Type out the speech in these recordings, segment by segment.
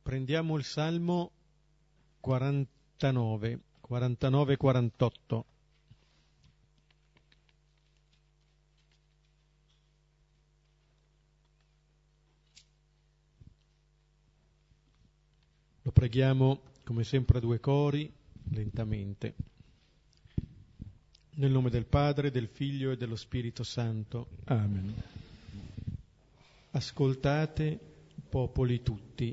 Prendiamo il Salmo 49-48. Lo preghiamo come sempre a due cori, lentamente. Nel nome del Padre, del Figlio e dello Spirito Santo. Amen. Ascoltate, popoli tutti,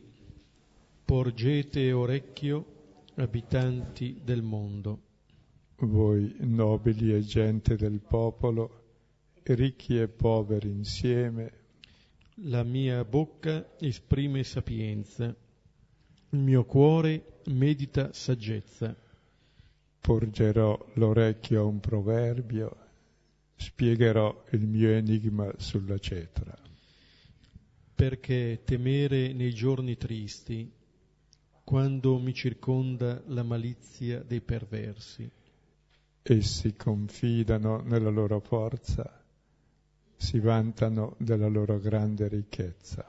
porgete orecchio, abitanti del mondo. Voi nobili e gente del popolo, ricchi e poveri insieme. La mia bocca esprime sapienza, il mio cuore medita saggezza. Porgerò l'orecchio a un proverbio, spiegherò il mio enigma sulla cetra. Perché temere nei giorni tristi, quando mi circonda la malizia dei perversi. Essi confidano nella loro forza, si vantano della loro grande ricchezza.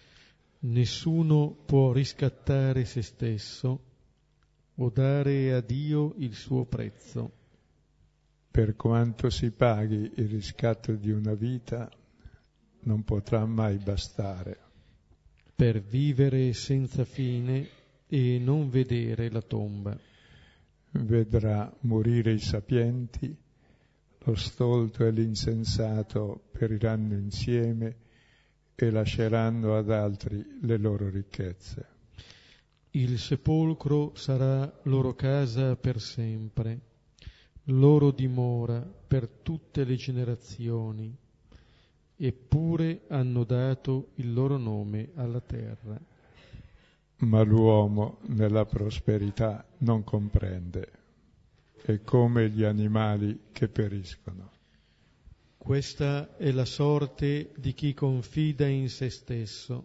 Nessuno può riscattare se stesso o dare a Dio il suo prezzo. Per quanto si paghi il riscatto di una vita, non potrà mai bastare. Per vivere senza fine e non vedere la tomba. Vedrà morire i sapienti, lo stolto e l'insensato periranno insieme e lasceranno ad altri le loro ricchezze. Il sepolcro sarà loro casa per sempre, loro dimora per tutte le generazioni, eppure hanno dato il loro nome alla terra. Ma l'uomo nella prosperità non comprende, è come gli animali che periscono. Questa è la sorte di chi confida in se stesso,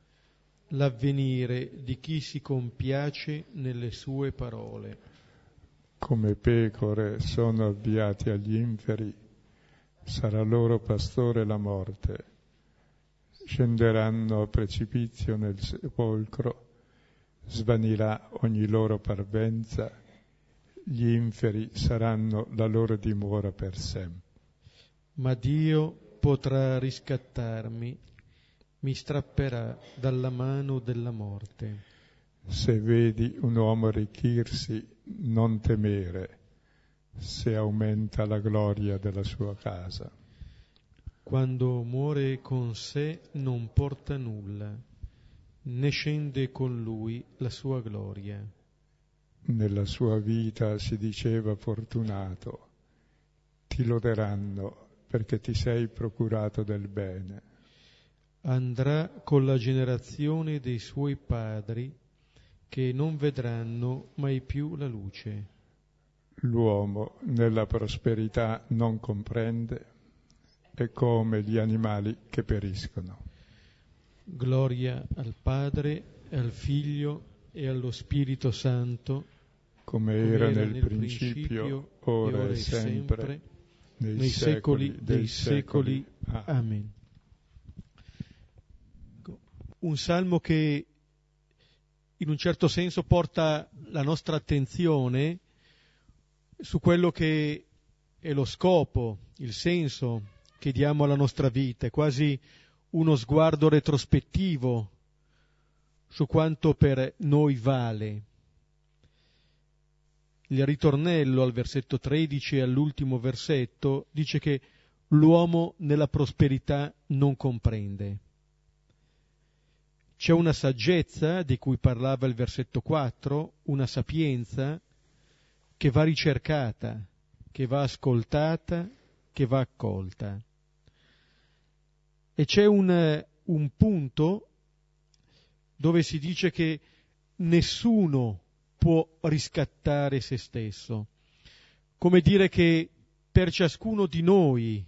l'avvenire di chi si compiace nelle sue parole. Come pecore sono avviati agli inferi, sarà loro pastore la morte. Scenderanno a precipizio nel sepolcro, svanirà ogni loro parvenza, gli inferi saranno la loro dimora per sempre. Ma Dio potrà riscattarmi, mi strapperà dalla mano della morte. Se vedi un uomo arricchirsi, non temere, se aumenta la gloria della sua casa. Quando muore con sé non porta nulla, né scende con lui la sua gloria. Nella sua vita si diceva fortunato, ti loderanno perché ti sei procurato del bene. Andrà con la generazione dei suoi padri, che non vedranno mai più la luce. L'uomo nella prosperità non comprende, è come gli animali che periscono. Gloria al Padre, al Figlio e allo Spirito Santo, come era nel principio, ora e sempre, nei secoli dei secoli. Amen. Un salmo che in un certo senso porta la nostra attenzione su quello che è lo scopo, il senso che diamo alla nostra vita, è quasi uno sguardo retrospettivo su quanto per noi vale. Il ritornello al versetto 13 e all'ultimo versetto dice che l'uomo nella prosperità non comprende. C'è una saggezza di cui parlava il versetto 4, una sapienza che va ricercata, che va ascoltata, che va accolta. E c'è un punto dove si dice che nessuno può riscattare se stesso, come dire che per ciascuno di noi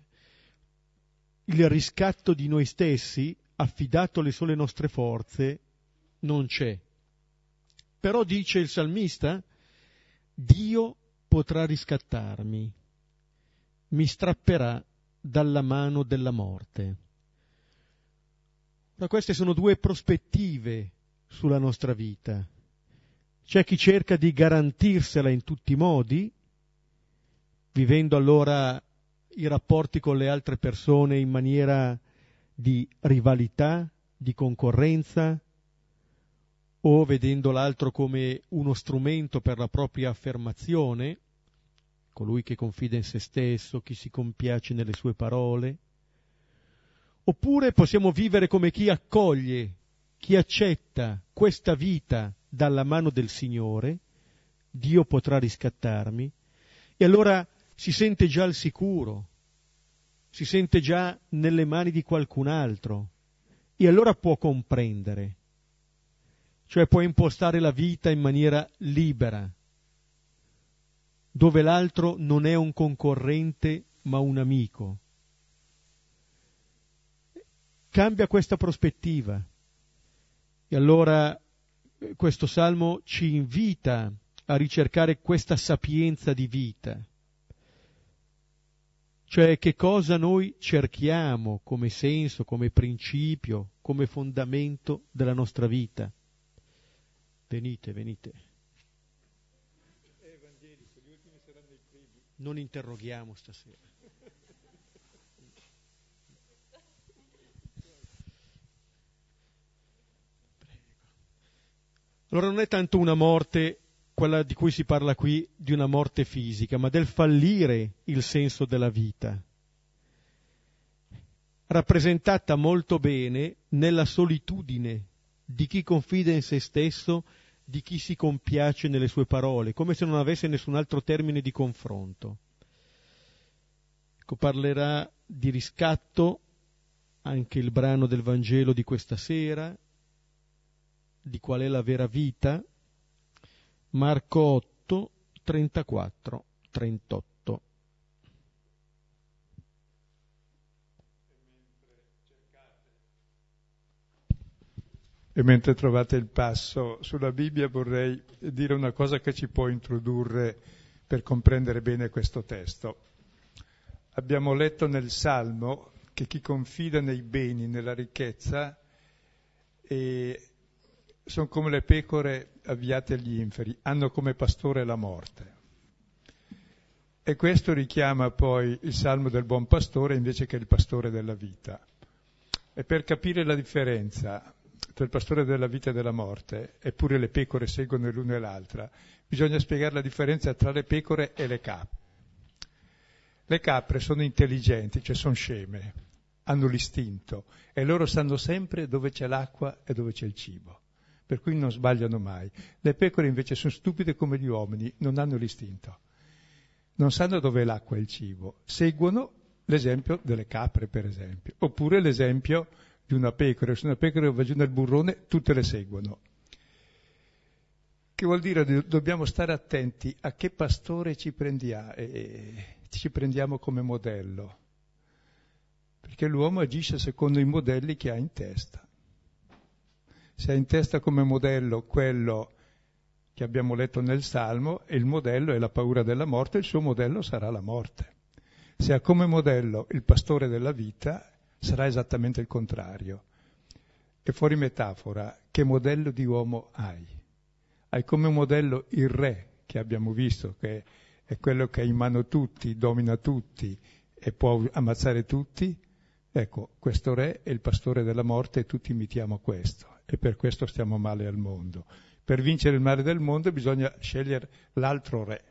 il riscatto di noi stessi, affidato alle sole nostre forze, non c'è. Però dice il salmista, Dio potrà riscattarmi, mi strapperà dalla mano della morte. Ma queste sono due prospettive sulla nostra vita. C'è chi cerca di garantirsela in tutti i modi, vivendo allora i rapporti con le altre persone in maniera di rivalità, di concorrenza, o vedendo l'altro come uno strumento per la propria affermazione, colui che confida in se stesso, chi si compiace nelle sue parole. Oppure possiamo vivere come chi accoglie, chi accetta questa vita dalla mano del Signore, Dio potrà riscattarmi, e allora si sente già al sicuro, si sente già nelle mani di qualcun altro, e allora può comprendere, cioè può impostare la vita in maniera libera, dove l'altro non è un concorrente ma un amico. Cambia questa prospettiva, e allora questo salmo ci invita a ricercare questa sapienza di vita, cioè che cosa noi cerchiamo come senso, come principio, come fondamento della nostra vita. Venite, venite. Evangelico, gli ultimi saranno i primi. Non interroghiamo stasera. Allora non è tanto una morte, quella di cui si parla qui, di una morte fisica, ma del fallire il senso della vita, rappresentata molto bene nella solitudine di chi confida in se stesso, di chi si compiace nelle sue parole, come se non avesse nessun altro termine di confronto. Ecco, parlerà di riscatto anche il brano del Vangelo di questa sera, di qual è la vera vita, Marco 8, 34, 38. E mentre trovate il passo sulla Bibbia vorrei dire una cosa che ci può introdurre per comprendere bene questo testo. Abbiamo letto nel Salmo che chi confida nei beni, nella ricchezza, sono come le pecore avviate agli inferi, hanno come pastore la morte. E questo richiama poi il Salmo del buon pastore invece che il pastore della vita. E per capire la differenza tra il pastore della vita e della morte, eppure le pecore seguono l'una e l'altra, bisogna spiegare la differenza tra le pecore e le capre. Le capre sono intelligenti, cioè sono sceme, hanno l'istinto e loro sanno sempre dove c'è l'acqua e dove c'è il cibo, per cui non sbagliano mai. Le pecore invece sono stupide come gli uomini, non hanno l'istinto, non sanno dove è l'acqua e il cibo, seguono l'esempio delle capre per esempio, oppure l'esempio di una pecora. Se una pecora va giù nel burrone, tutte le seguono. Che vuol dire? Dobbiamo stare attenti a che pastore ci prendiamo come modello, perché l'uomo agisce secondo i modelli che ha in testa. Se ha in testa come modello quello che abbiamo letto nel Salmo, e il modello è la paura della morte, il suo modello sarà la morte. Se ha come modello il pastore della vita, sarà esattamente il contrario. E fuori metafora, che modello di uomo hai? Hai come modello il re, che abbiamo visto, che è quello che ha in mano tutti, domina tutti e può ammazzare tutti? Ecco, questo re è il pastore della morte e tutti imitiamo questo. E per questo stiamo male al mondo. Per vincere il male del mondo bisogna scegliere l'altro re,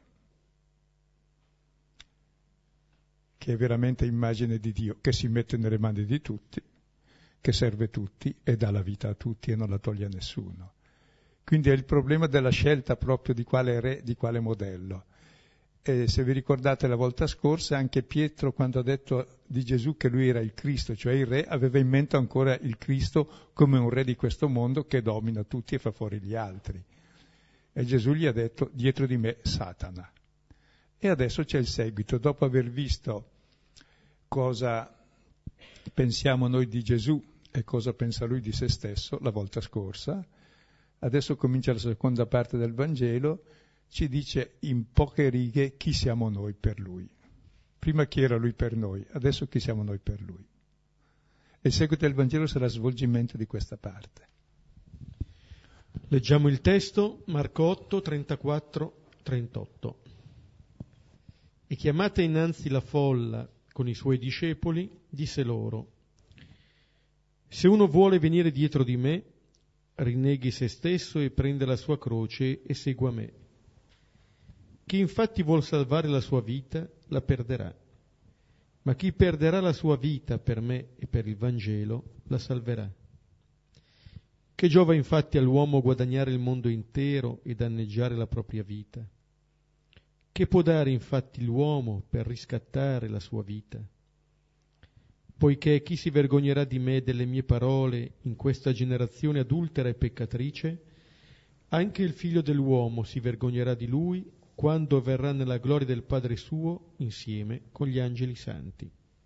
che è veramente immagine di Dio, che si mette nelle mani di tutti, che serve tutti e dà la vita a tutti e non la toglie a nessuno. Quindi è il problema della scelta proprio di quale re, di quale modello. E se vi ricordate la volta scorsa, anche Pietro, quando ha detto di Gesù che lui era il Cristo, cioè il re, aveva in mente ancora il Cristo come un re di questo mondo che domina tutti e fa fuori gli altri. E Gesù gli ha detto: dietro di me Satana. E adesso c'è il seguito. Dopo aver visto cosa pensiamo noi di Gesù e cosa pensa lui di se stesso la volta scorsa, adesso comincia la seconda parte del Vangelo, ci dice in poche righe chi siamo noi per lui. Prima chi era lui per noi, adesso chi siamo noi per lui. E il seguito del Vangelo sarà il svolgimento di questa parte. Leggiamo il testo, Marco 8, 34, 38. E chiamata innanzi la folla con i suoi discepoli, disse loro: se uno vuole venire dietro di me, rinneghi se stesso e prenda la sua croce e segua me. Chi infatti vuol salvare la sua vita, la perderà. Ma chi perderà la sua vita per me e per il Vangelo, la salverà. Che giova infatti all'uomo guadagnare il mondo intero e danneggiare la propria vita? Che può dare infatti l'uomo per riscattare la sua vita? Poiché chi si vergognerà di me e delle mie parole in questa generazione adultera e peccatrice, anche il Figlio dell'uomo si vergognerà di lui quando verrà nella gloria del Padre suo insieme con gli angeli santi.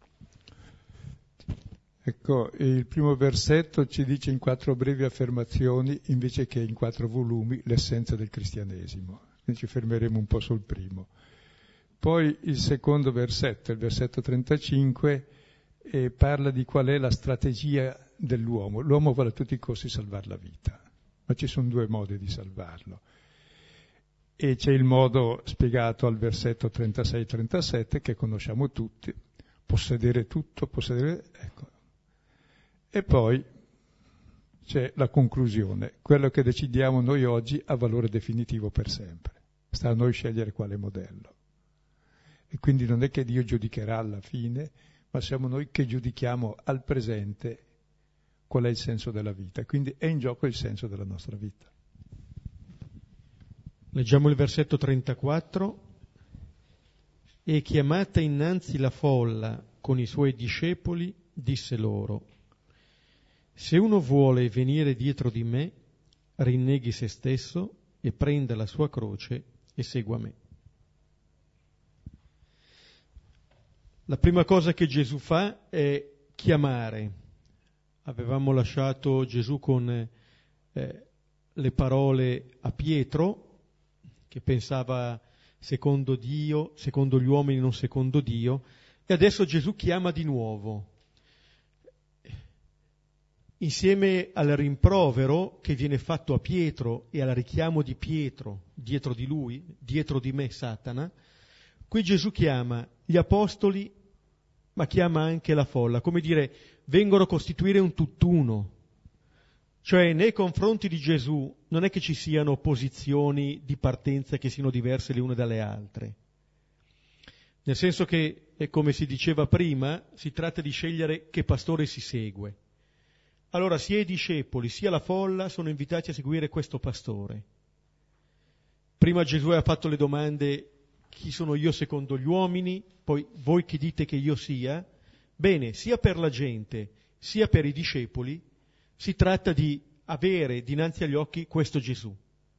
Ecco, il primo versetto ci dice in 4 brevi affermazioni, invece che in 4 volumi, l'essenza del cristianesimo. Noi ci fermeremo un po' sul primo. Poi il secondo versetto, il versetto 35, parla di qual è la strategia dell'uomo. L'uomo vuole a tutti i costi salvare la vita, ma ci sono 2 modi di salvarlo. E c'è il modo spiegato al versetto 36-37, che conosciamo tutti: possedere tutto, ecco. E poi c'è la conclusione: quello che decidiamo noi oggi ha valore definitivo per sempre. Sta a noi scegliere quale modello. E quindi non è che Dio giudicherà alla fine, ma siamo noi che giudichiamo al presente qual è il senso della vita. Quindi è in gioco il senso della nostra vita. Leggiamo il versetto 34. E chiamata innanzi la folla con i suoi discepoli, disse loro: se uno vuole venire dietro di me, rinneghi se stesso e prenda la sua croce e segua me. La prima cosa che Gesù fa è chiamare. Avevamo lasciato Gesù con le parole a Pietro, che pensava secondo Dio, secondo gli uomini, non secondo Dio, e adesso Gesù chiama di nuovo. Insieme al rimprovero che viene fatto a Pietro e al richiamo di Pietro dietro di lui, dietro di me Satana, qui Gesù chiama gli apostoli, ma chiama anche la folla, come dire, vengono a costituire un tutt'uno. Cioè, nei confronti di Gesù non è che ci siano posizioni di partenza che siano diverse le une dalle altre. Nel senso che, come si diceva prima, si tratta di scegliere che pastore si segue. Allora sia i discepoli sia la folla sono invitati a seguire questo pastore. Prima Gesù ha fatto le domande: chi sono io secondo gli uomini? Poi voi chi dite che io sia? Bene, sia per la gente sia per i discepoli si tratta di avere dinanzi agli occhi questo Gesù.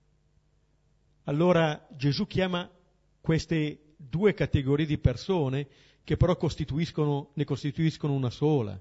Allora Gesù chiama queste 2 categorie di persone che però ne costituiscono una sola.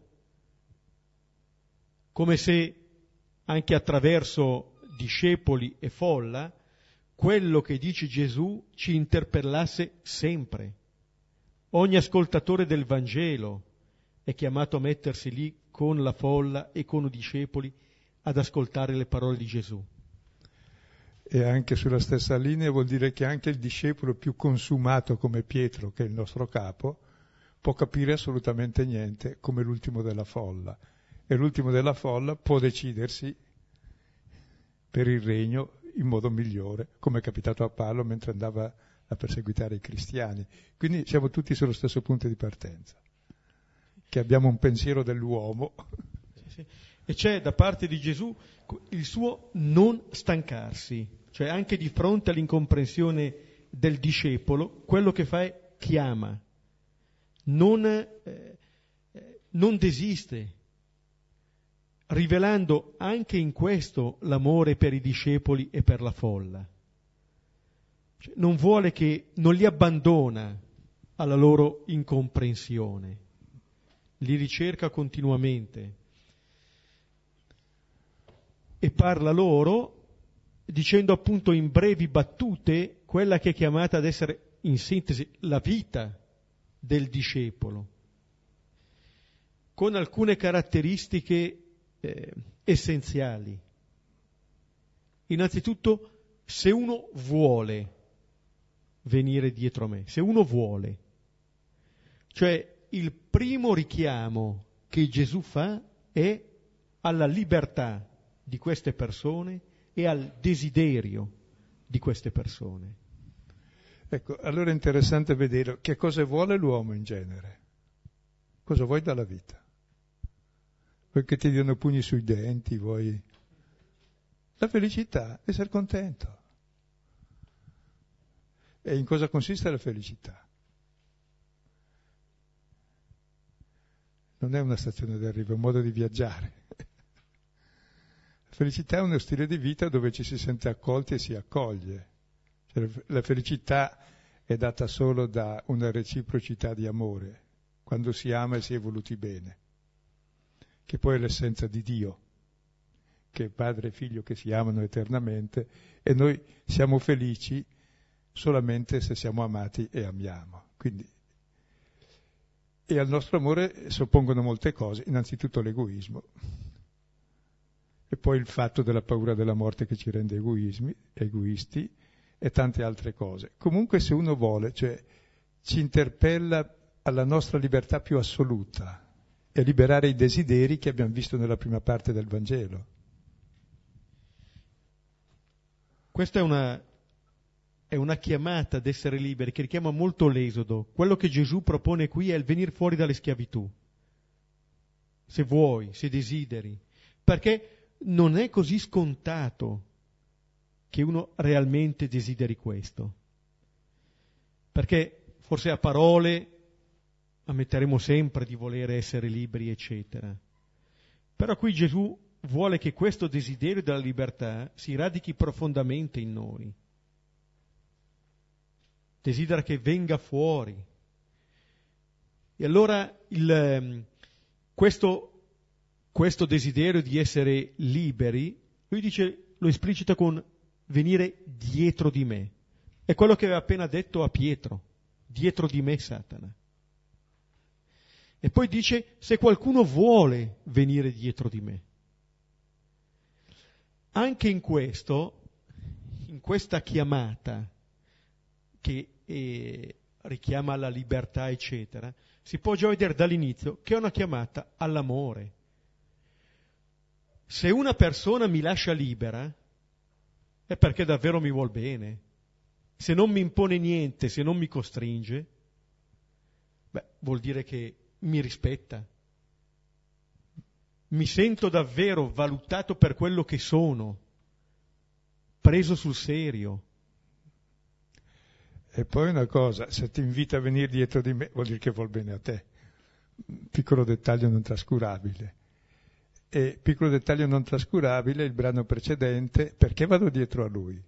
Come se anche attraverso discepoli e folla quello che dice Gesù ci interpellasse sempre. Ogni ascoltatore del Vangelo è chiamato a mettersi lì con la folla e con i discepoli ad ascoltare le parole di Gesù. E anche sulla stessa linea vuol dire che anche il discepolo più consumato come Pietro, che è il nostro capo, può capire assolutamente niente, come l'ultimo della folla. E l'ultimo della folla può decidersi per il regno in modo migliore, come è capitato a Paolo mentre andava a perseguitare i cristiani. Quindi siamo tutti sullo stesso punto di partenza, che abbiamo un pensiero dell'uomo. Sì. E c'è da parte di Gesù il suo non stancarsi, cioè anche di fronte all'incomprensione del discepolo, quello che fa è chiama, non desiste, rivelando anche in questo l'amore per i discepoli e per la folla. Cioè, non li abbandona alla loro incomprensione, li ricerca continuamente e parla loro dicendo appunto in brevi battute quella che è chiamata ad essere in sintesi la vita del discepolo, con alcune caratteristiche essenziali. innanzitutto, se uno vuole venire dietro a me, se uno vuole. Cioè, il primo richiamo che Gesù fa è alla libertà di queste persone e al desiderio di queste persone. Ecco, allora è interessante vedere che cosa vuole l'uomo in genere. Cosa vuoi dalla vita? Vuoi che ti diano pugni sui denti, vuoi... La felicità, essere contento. E in cosa consiste la felicità? Non è una stazione d'arrivo, è un modo di viaggiare. La felicità è uno stile di vita dove ci si sente accolti e si accoglie. Cioè, la felicità è data solo da una reciprocità di amore, quando si ama e si è voluti bene, che poi è l'essenza di Dio, che è padre e figlio che si amano eternamente, e noi siamo felici solamente se siamo amati e amiamo. Quindi, e al nostro amore s'oppongono molte cose, innanzitutto l'egoismo, e poi il fatto della paura della morte che ci rende egoisti, e tante altre cose. Comunque, se uno vuole, cioè ci interpella alla nostra libertà più assoluta e liberare i desideri che abbiamo visto nella prima parte del Vangelo. Questa è una chiamata ad essere liberi che richiama molto l'Esodo. Quello che Gesù propone qui è il venire fuori dalle schiavitù. Se vuoi, se desideri. Perché non è così scontato che uno realmente desideri questo. Perché forse a parole ammetteremo sempre di volere essere liberi, eccetera. Però qui Gesù vuole che questo desiderio della libertà si radichi profondamente in noi. Desidera che venga fuori. E allora questo desiderio di essere liberi, lui dice, lo esplicita con venire dietro di me. È quello che aveva appena detto a Pietro, dietro di me Satana. E poi dice, se qualcuno vuole venire dietro di me. Anche in questa chiamata che richiama alla libertà, eccetera, si può già vedere dall'inizio che è una chiamata all'amore. Se una persona mi lascia libera, è perché davvero mi vuol bene. Se non mi impone niente, se non mi costringe, vuol dire che mi rispetta. Mi sento davvero valutato per quello che sono, preso sul serio. E poi una cosa, se ti invita a venire dietro di me, vuol dire che vuol bene a te. Piccolo dettaglio non trascurabile. E piccolo dettaglio non trascurabile, il brano precedente, perché vado dietro a lui?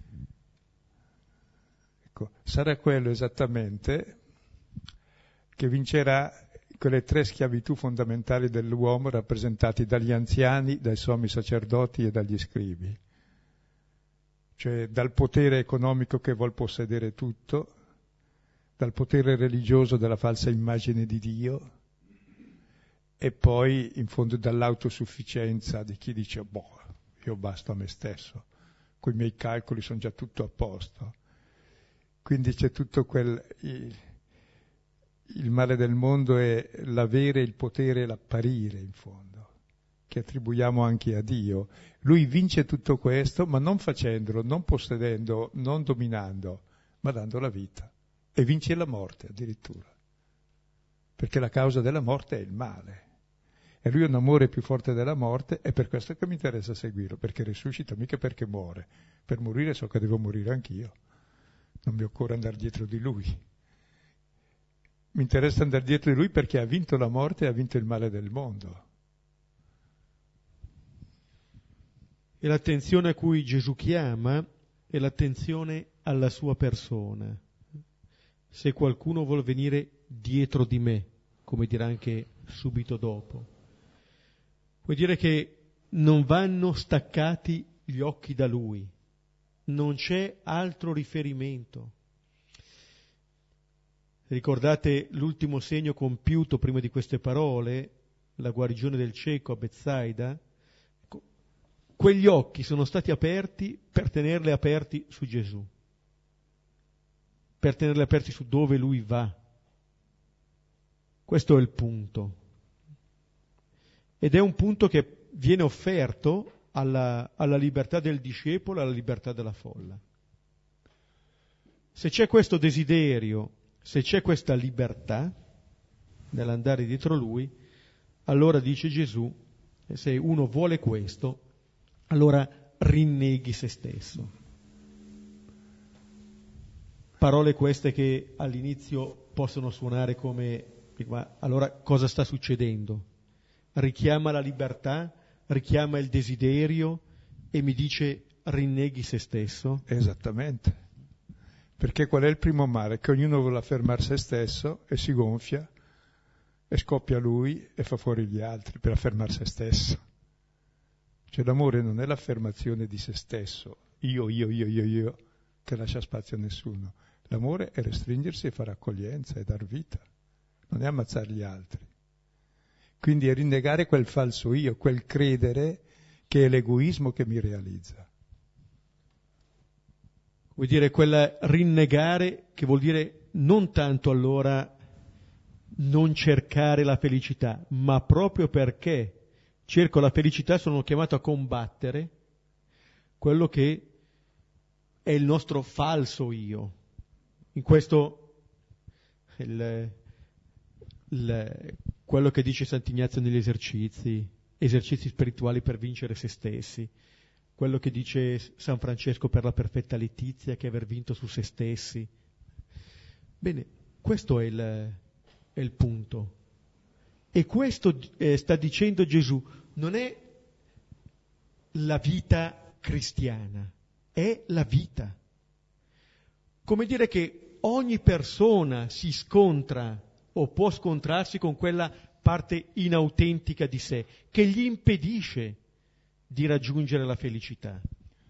Ecco, sarà quello esattamente che vincerà quelle 3 schiavitù fondamentali dell'uomo rappresentati dagli anziani, dai sommi sacerdoti e dagli scribi. Cioè dal potere economico che vuol possedere tutto, dal potere religioso della falsa immagine di Dio, e poi in fondo dall'autosufficienza di chi dice io basto a me stesso, coi miei calcoli sono già tutto a posto. Quindi c'è tutto il male del mondo è l'avere il potere e l'apparire in fondo, che attribuiamo anche a Dio. Lui vince tutto questo, ma non facendolo, non possedendo, non dominando, ma dando la vita. E vince la morte addirittura, perché la causa della morte è il male. E lui ha un amore più forte della morte, è per questo che mi interessa seguirlo, perché risuscita, mica perché muore. Per morire so che devo morire anch'io, non mi occorre andare dietro di lui. Mi interessa andare dietro di lui perché ha vinto la morte e ha vinto il male del mondo. E l'attenzione a cui Gesù chiama è l'attenzione alla sua persona. Se qualcuno vuole venire dietro di me, come dirà anche subito dopo, vuol dire che non vanno staccati gli occhi da lui, non c'è altro riferimento. Ricordate l'ultimo segno compiuto prima di queste parole, la guarigione del cieco a Betsaida? quegli occhi sono stati aperti per tenerli aperti su Gesù, per tenerli aperti su dove Lui va. Questo è il punto. Ed è un punto che viene offerto alla libertà del discepolo, alla libertà della folla. Se c'è questo desiderio, se c'è questa libertà nell'andare dietro Lui, allora dice Gesù, se uno vuole questo, allora rinneghi se stesso. Parole queste che all'inizio possono suonare come, ma allora cosa sta succedendo? Richiama la libertà, richiama il desiderio e mi dice rinneghi se stesso? Esattamente. Perché qual è il primo male? Che ognuno vuole affermare se stesso e si gonfia e scoppia lui e fa fuori gli altri per affermare se stesso. Cioè l'amore non è l'affermazione di se stesso, io, che lascia spazio a nessuno. L'amore è restringersi e fare accoglienza e dar vita, non è ammazzare gli altri. Quindi è rinnegare quel falso io, quel credere che è l'egoismo che mi realizza. Vuol dire quel rinnegare che vuol dire non tanto allora non cercare la felicità, ma proprio perché cerco la felicità sono chiamato a combattere quello che è il nostro falso io. In questo quello che dice Sant'Ignazio negli esercizi spirituali per vincere se stessi, quello che dice San Francesco per la perfetta letizia, che è aver vinto su se stessi. Bene, questo è il punto. E questo sta dicendo Gesù, non è la vita cristiana, è la vita. Come dire che ogni persona si scontra o può scontrarsi con quella parte inautentica di sé che gli impedisce di raggiungere la felicità.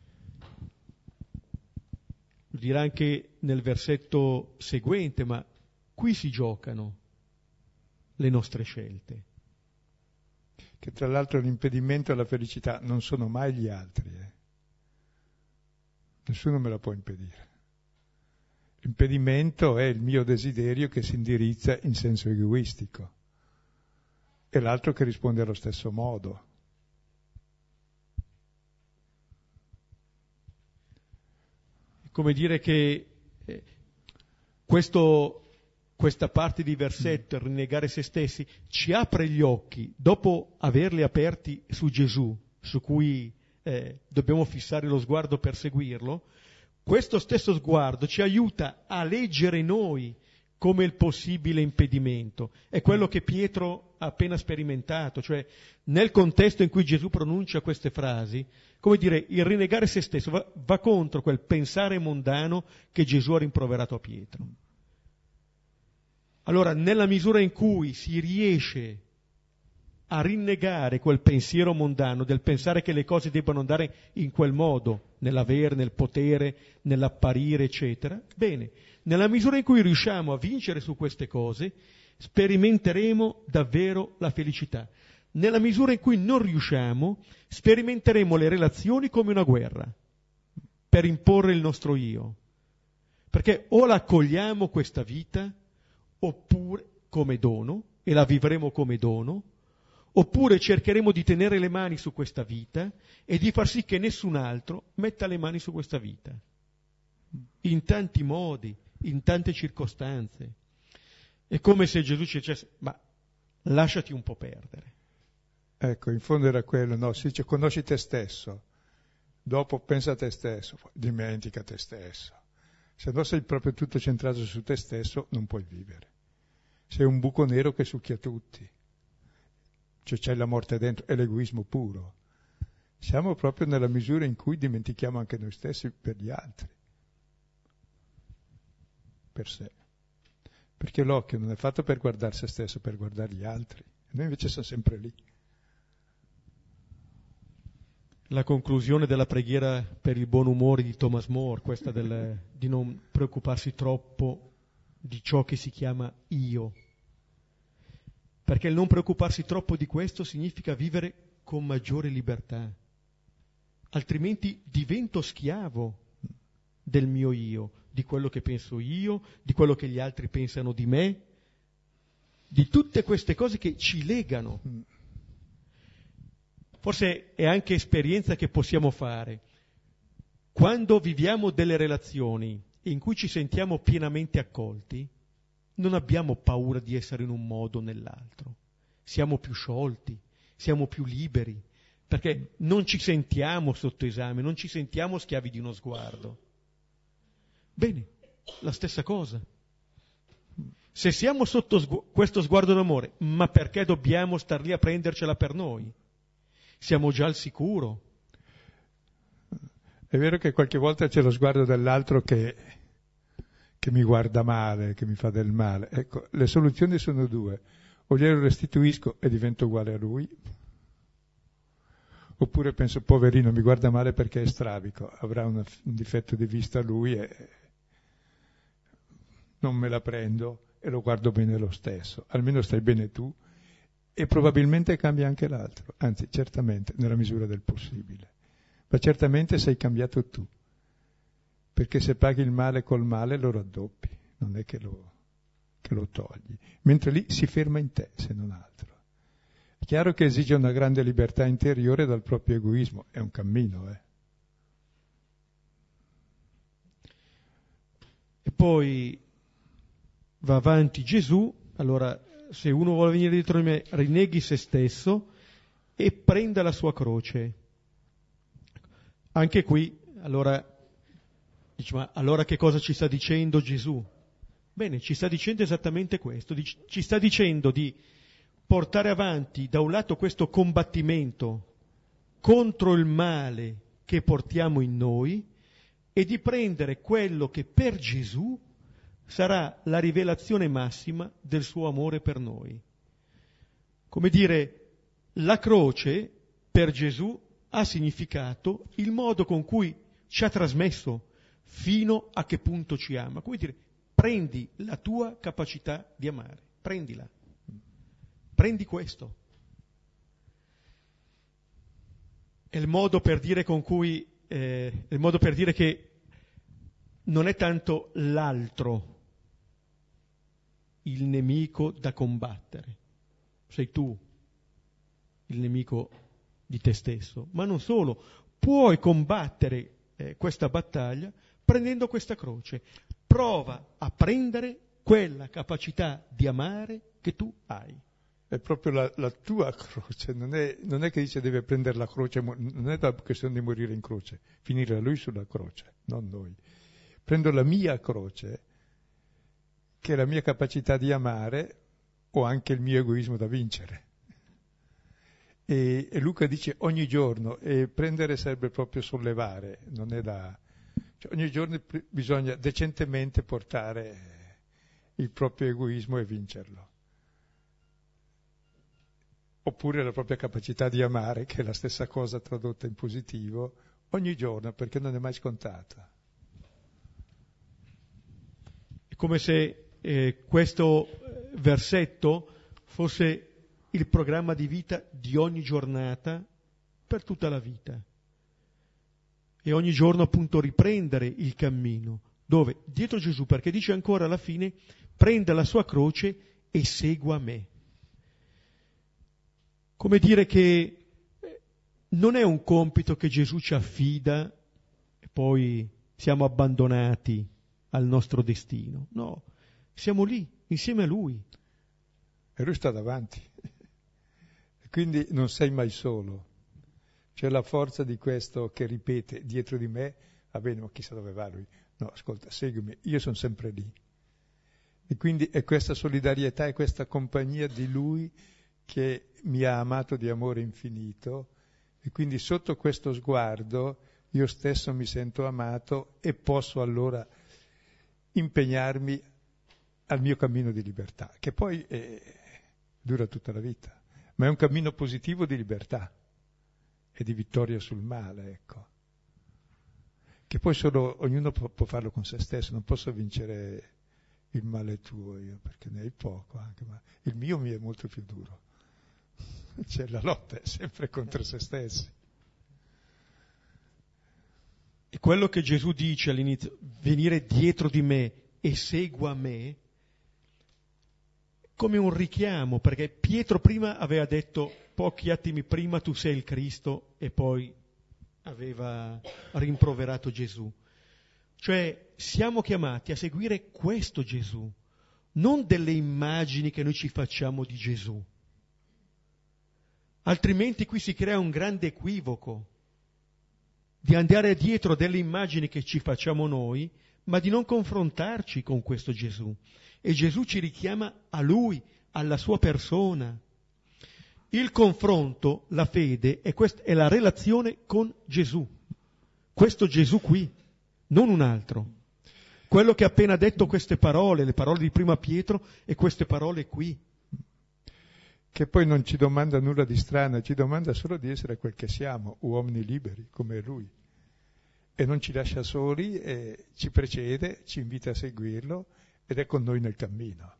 Lo dirà anche nel versetto seguente, ma qui si giocano le nostre scelte. Che tra l'altro l'impedimento alla felicità non sono mai gli altri. Nessuno me la può impedire. L'impedimento è il mio desiderio che si indirizza in senso egoistico e l'altro che risponde allo stesso modo. Come dire che questa parte di versetto, il rinnegare se stessi, ci apre gli occhi, dopo averli aperti su Gesù, su cui dobbiamo fissare lo sguardo per seguirlo. Questo stesso sguardo ci aiuta a leggere noi come il possibile impedimento. È quello che Pietro ha appena sperimentato, cioè nel contesto in cui Gesù pronuncia queste frasi, come dire, il rinnegare se stesso va contro quel pensare mondano che Gesù ha rimproverato a Pietro. Allora, nella misura in cui si riesce a rinnegare quel pensiero mondano del pensare che le cose debbano andare in quel modo, nell'avere, nel potere, nell'apparire, eccetera, bene, nella misura in cui riusciamo a vincere su queste cose, sperimenteremo davvero la felicità. Nella misura in cui non riusciamo, sperimenteremo le relazioni come una guerra, per imporre il nostro io. Perché o la accogliamo questa vita, oppure come dono, e la vivremo come dono, oppure cercheremo di tenere le mani su questa vita e di far sì che nessun altro metta le mani su questa vita. In tanti modi, in tante circostanze. È come se Gesù ci dicesse, ma lasciati un po' perdere. Ecco, in fondo era quello, no? Si dice conosci te stesso, dopo pensa a te stesso, dimentica te stesso. Se no sei proprio tutto centrato su te stesso, non puoi vivere. Sei un buco nero che succhia tutti. Cioè c'è la morte dentro, è l'egoismo puro. Siamo proprio nella misura in cui dimentichiamo anche noi stessi per gli altri, per sé. Perché l'occhio non è fatto per guardare se stesso, per guardare gli altri. Noi invece siamo sempre lì. La conclusione della preghiera per il buon umore di Thomas More, questa di non preoccuparsi troppo di ciò che si chiama io. Perché il non preoccuparsi troppo di questo significa vivere con maggiore libertà. altrimenti divento schiavo del mio io, di quello che penso io, di quello che gli altri pensano di me, di tutte queste cose che ci legano. Forse è anche esperienza che possiamo fare. Quando viviamo delle relazioni in cui ci sentiamo pienamente accolti, non abbiamo paura di essere in un modo o nell'altro. Siamo più sciolti, siamo più liberi, perché non ci sentiamo sotto esame, non ci sentiamo schiavi di uno sguardo. Bene, la stessa cosa. Se siamo sotto questo sguardo d'amore, ma perché dobbiamo star lì a prendercela per noi? Siamo già al sicuro. È vero che qualche volta c'è lo sguardo dell'altro che mi guarda male, che mi fa del male. Ecco, le soluzioni sono due. O glielo restituisco e divento uguale a lui, oppure penso, poverino, mi guarda male perché è strabico, avrà un difetto di vista lui e non me la prendo e lo guardo bene lo stesso. Almeno stai bene tu e probabilmente cambia anche l'altro, anzi certamente nella misura del possibile, ma certamente sei cambiato tu, perché se paghi il male col male lo raddoppi, non è che lo togli, mentre lì si ferma in te se non altro. È chiaro che esige una grande libertà interiore dal proprio egoismo, è un cammino. E poi va avanti Gesù, allora se uno vuole venire dietro di me, rinneghi se stesso e prenda la sua croce. Anche qui, allora, dice, ma allora che cosa ci sta dicendo Gesù? Bene, ci sta dicendo esattamente questo, ci sta dicendo di portare avanti da un lato questo combattimento contro il male che portiamo in noi e di prendere quello che per Gesù sarà la rivelazione massima del suo amore per noi. Come dire, la croce per Gesù ha significato il modo con cui ci ha trasmesso fino a che punto ci ama. Come dire, prendi la tua capacità di amare, prendila, prendi questo. È il modo per dire con cui, il modo per dire che non è tanto l'altro il nemico da combattere, sei tu il nemico di te stesso, ma non solo, puoi combattere questa battaglia prendendo questa croce. Prova a prendere quella capacità di amare che tu hai. È proprio la tua croce, non è che dice deve prendere la croce, non è la questione di morire in croce, finire lui sulla croce, non noi. Prendo la mia croce, che è la mia capacità di amare, o anche il mio egoismo da vincere. E Luca dice ogni giorno, e prendere sarebbe proprio sollevare, non è da... Cioè, ogni giorno bisogna decentemente portare il proprio egoismo e vincerlo. Oppure la propria capacità di amare, che è la stessa cosa tradotta in positivo, ogni giorno, perché non è mai scontata. È come se questo versetto fosse il programma di vita di ogni giornata per tutta la vita. E ogni giorno appunto riprendere il cammino. Dove? Dietro Gesù, perché dice ancora alla fine, prenda la sua croce e segua me. Come dire che non è un compito che Gesù ci affida e poi siamo abbandonati al nostro destino. No, siamo lì, insieme a Lui. E Lui sta davanti. Quindi non sei mai solo. C'è la forza di questo che ripete dietro di me, va bene, ma chissà dove va lui. No, ascolta, seguimi, io sono sempre lì. E quindi è questa solidarietà e questa compagnia di Lui che mi ha amato di amore infinito, e quindi sotto questo sguardo io stesso mi sento amato e posso allora impegnarmi al mio cammino di libertà, che poi dura tutta la vita, ma è un cammino positivo di libertà e di vittoria sul male, ecco. Che poi solo ognuno può farlo con se stesso, non posso vincere il male tuo io, perché ne hai poco anche, ma il mio mi è molto più duro. Cioè la lotta è sempre contro se stessi. E quello che Gesù dice all'inizio, venire dietro di me e segua me, come un richiamo, perché Pietro prima aveva detto, pochi attimi prima tu sei il Cristo, e poi aveva rimproverato Gesù. Cioè siamo chiamati a seguire questo Gesù, non delle immagini che noi ci facciamo di Gesù. Altrimenti qui si crea un grande equivoco di andare dietro delle immagini che ci facciamo noi, ma di non confrontarci con questo Gesù. E Gesù ci richiama a Lui, alla sua persona. Il confronto, la fede, è la relazione con Gesù. Questo Gesù qui, non un altro. Quello che ha appena detto queste parole, le parole di prima Pietro e queste parole qui. Che poi non ci domanda nulla di strano, ci domanda solo di essere quel che siamo, uomini liberi, come Lui. E non ci lascia soli, e ci precede, ci invita a seguirlo, ed è con noi nel cammino.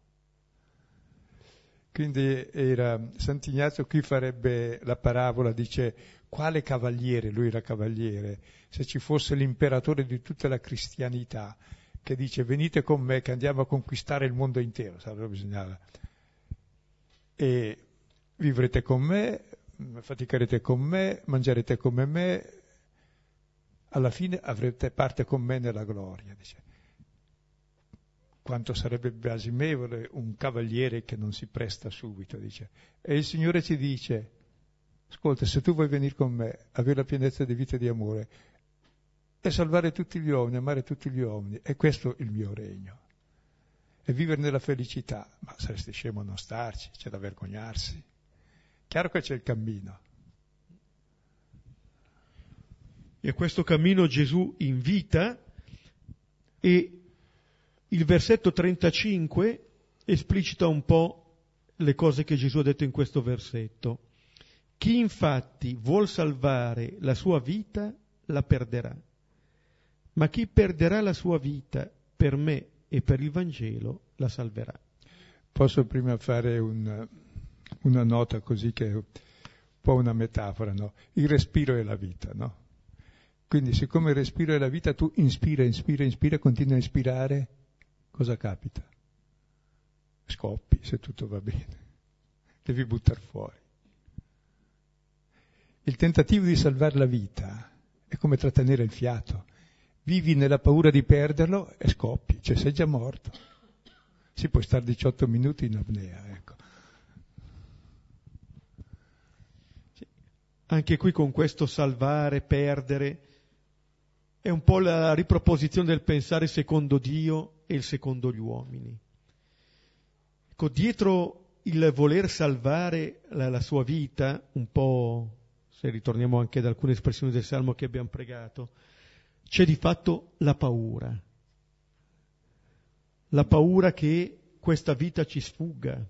Quindi Sant'Ignazio qui farebbe la parabola, dice, quale cavaliere, lui era cavaliere, se ci fosse l'imperatore di tutta la cristianità, che dice venite con me che andiamo a conquistare il mondo intero, allora bisognava. E vivrete con me, faticherete con me, mangerete come me, alla fine avrete parte con me nella gloria, dice. Quanto sarebbe biasimevole un cavaliere che non si presta subito, dice. E il Signore ci dice, ascolta, se tu vuoi venire con me, avere la pienezza di vita e di amore, e salvare tutti gli uomini, amare tutti gli uomini, è questo il mio regno. E vivere nella felicità, ma sareste scemo a non starci, c'è da vergognarsi. Chiaro che c'è il cammino. E a questo cammino Gesù invita, e il versetto 35 esplicita un po' le cose che Gesù ha detto in questo versetto. Chi infatti vuol salvare la sua vita la perderà, ma chi perderà la sua vita per me e per il Vangelo la salverà. Posso prima fare una nota così che è un po' una metafora, no? Il respiro è la vita, no? Quindi siccome il respiro è la vita, tu inspira, continui a ispirare, cosa capita? Scoppi, se tutto va bene. Devi buttare fuori. Il tentativo di salvare la vita è come trattenere il fiato. Vivi nella paura di perderlo e scoppi, cioè sei già morto. Si può stare 18 minuti in apnea, ecco. Sì. Anche qui con questo salvare, perdere, è un po' la riproposizione del pensare secondo Dio e il secondo gli uomini. Ecco, dietro il voler salvare la sua vita, un po', se ritorniamo anche ad alcune espressioni del Salmo che abbiamo pregato, c'è di fatto la paura che questa vita ci sfugga.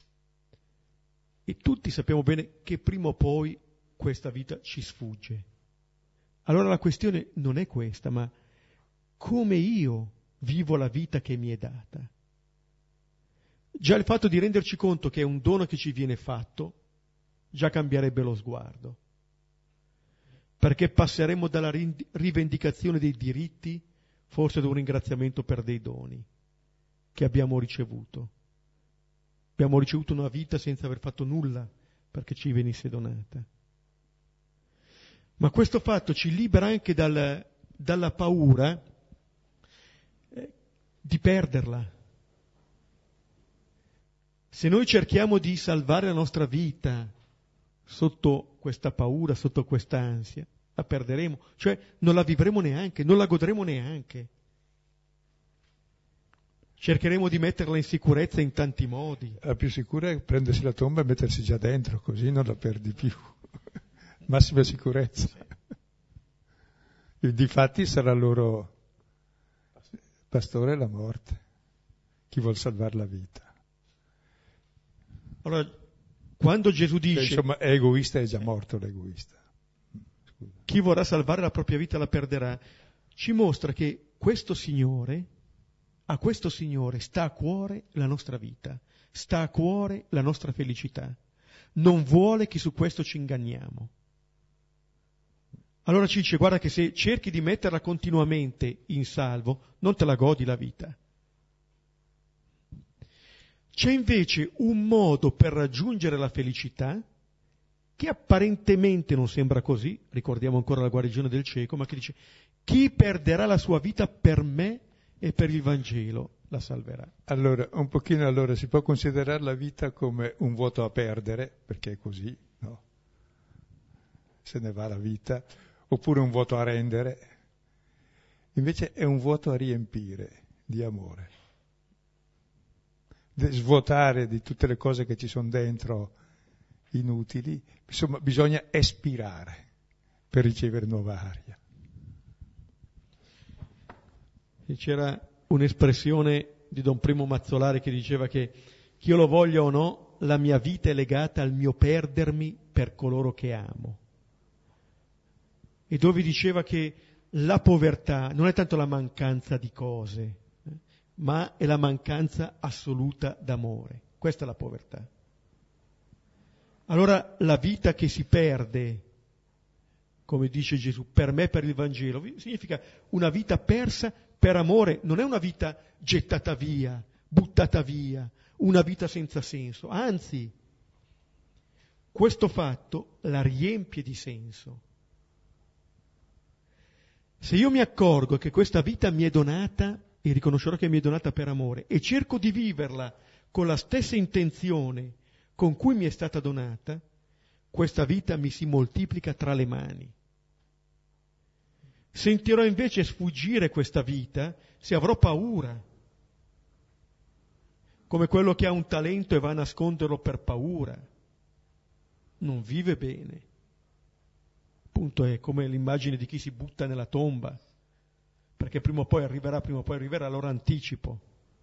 E tutti sappiamo bene che prima o poi questa vita ci sfugge. Allora la questione non è questa, ma come io vivo la vita che mi è data. Già il fatto di renderci conto che è un dono che ci viene fatto, già cambierebbe lo sguardo. Perché passeremo dalla rivendicazione dei diritti, forse ad un ringraziamento per dei doni che abbiamo ricevuto. Abbiamo ricevuto una vita senza aver fatto nulla perché ci venisse donata. Ma questo fatto ci libera anche dalla paura di perderla. Se noi cerchiamo di salvare la nostra vita sotto questa paura, sotto questa ansia, la perderemo, cioè non la vivremo neanche, non la godremo neanche. Cercheremo di metterla in sicurezza in tanti modi. La più sicura è prendersi la tomba e mettersi già dentro, così non la perdi più. Massima sicurezza. Difatti sarà loro pastore la morte, chi vuol salvare la vita. Allora, quando Gesù dice... insomma, è egoista, è già morto l'egoista. Scusa. Chi vorrà salvare la propria vita la perderà, ci mostra che a questo Signore sta a cuore la nostra vita, sta a cuore la nostra felicità. Non vuole che su questo ci inganniamo. Allora ci dice, guarda che se cerchi di metterla continuamente in salvo, non te la godi la vita. C'è invece un modo per raggiungere la felicità che apparentemente non sembra così, ricordiamo ancora la guarigione del cieco, ma che dice: chi perderà la sua vita per me e per il Vangelo la salverà. Allora, un pochino si può considerare la vita come un vuoto a perdere, perché è così, no? Se ne va la vita, oppure un vuoto a rendere. Invece è un vuoto a riempire di amore. Svuotare di tutte le cose che ci sono dentro inutili, insomma bisogna espirare per ricevere nuova aria. E c'era un'espressione di Don Primo Mazzolari che diceva che io lo voglia o no, la mia vita è legata al mio perdermi per coloro che amo. E dove diceva che la povertà non è tanto la mancanza di cose, ma è la mancanza assoluta d'amore. Questa è la povertà. Allora la vita che si perde, come dice Gesù, per me, per il Vangelo, significa una vita persa per amore, non è una vita gettata via, buttata via, una vita senza senso. Anzi, questo fatto la riempie di senso. Se io mi accorgo che questa vita mi è donata, e riconoscerò che mi è donata per amore, e cerco di viverla con la stessa intenzione con cui mi è stata donata, questa vita mi si moltiplica tra le mani. Sentirò invece sfuggire questa vita se avrò paura, come quello che ha un talento e va a nasconderlo per paura. Non vive bene. Appunto è come l'immagine di chi si butta nella tomba, perché prima o poi arriverà, allora anticipo.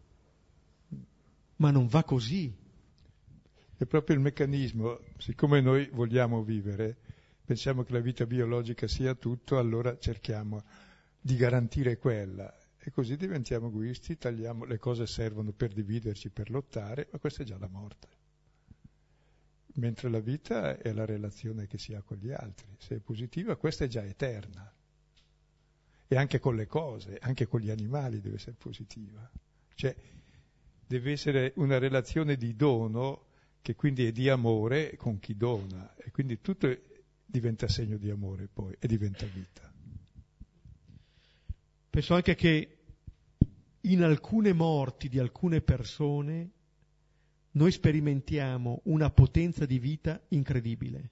Ma non va così. È proprio il meccanismo, siccome noi vogliamo vivere, pensiamo che la vita biologica sia tutto, allora cerchiamo di garantire quella e così diventiamo egoisti, tagliamo, le cose servono per dividerci, per lottare, ma questa è già la morte. Mentre la vita è la relazione che si ha con gli altri, se è positiva questa è già eterna. E anche con le cose, anche con gli animali deve essere positiva. Cioè deve essere una relazione di dono che quindi è di amore con chi dona e quindi tutto diventa segno di amore poi e diventa vita. Penso anche che in alcune morti di alcune persone noi sperimentiamo una potenza di vita incredibile.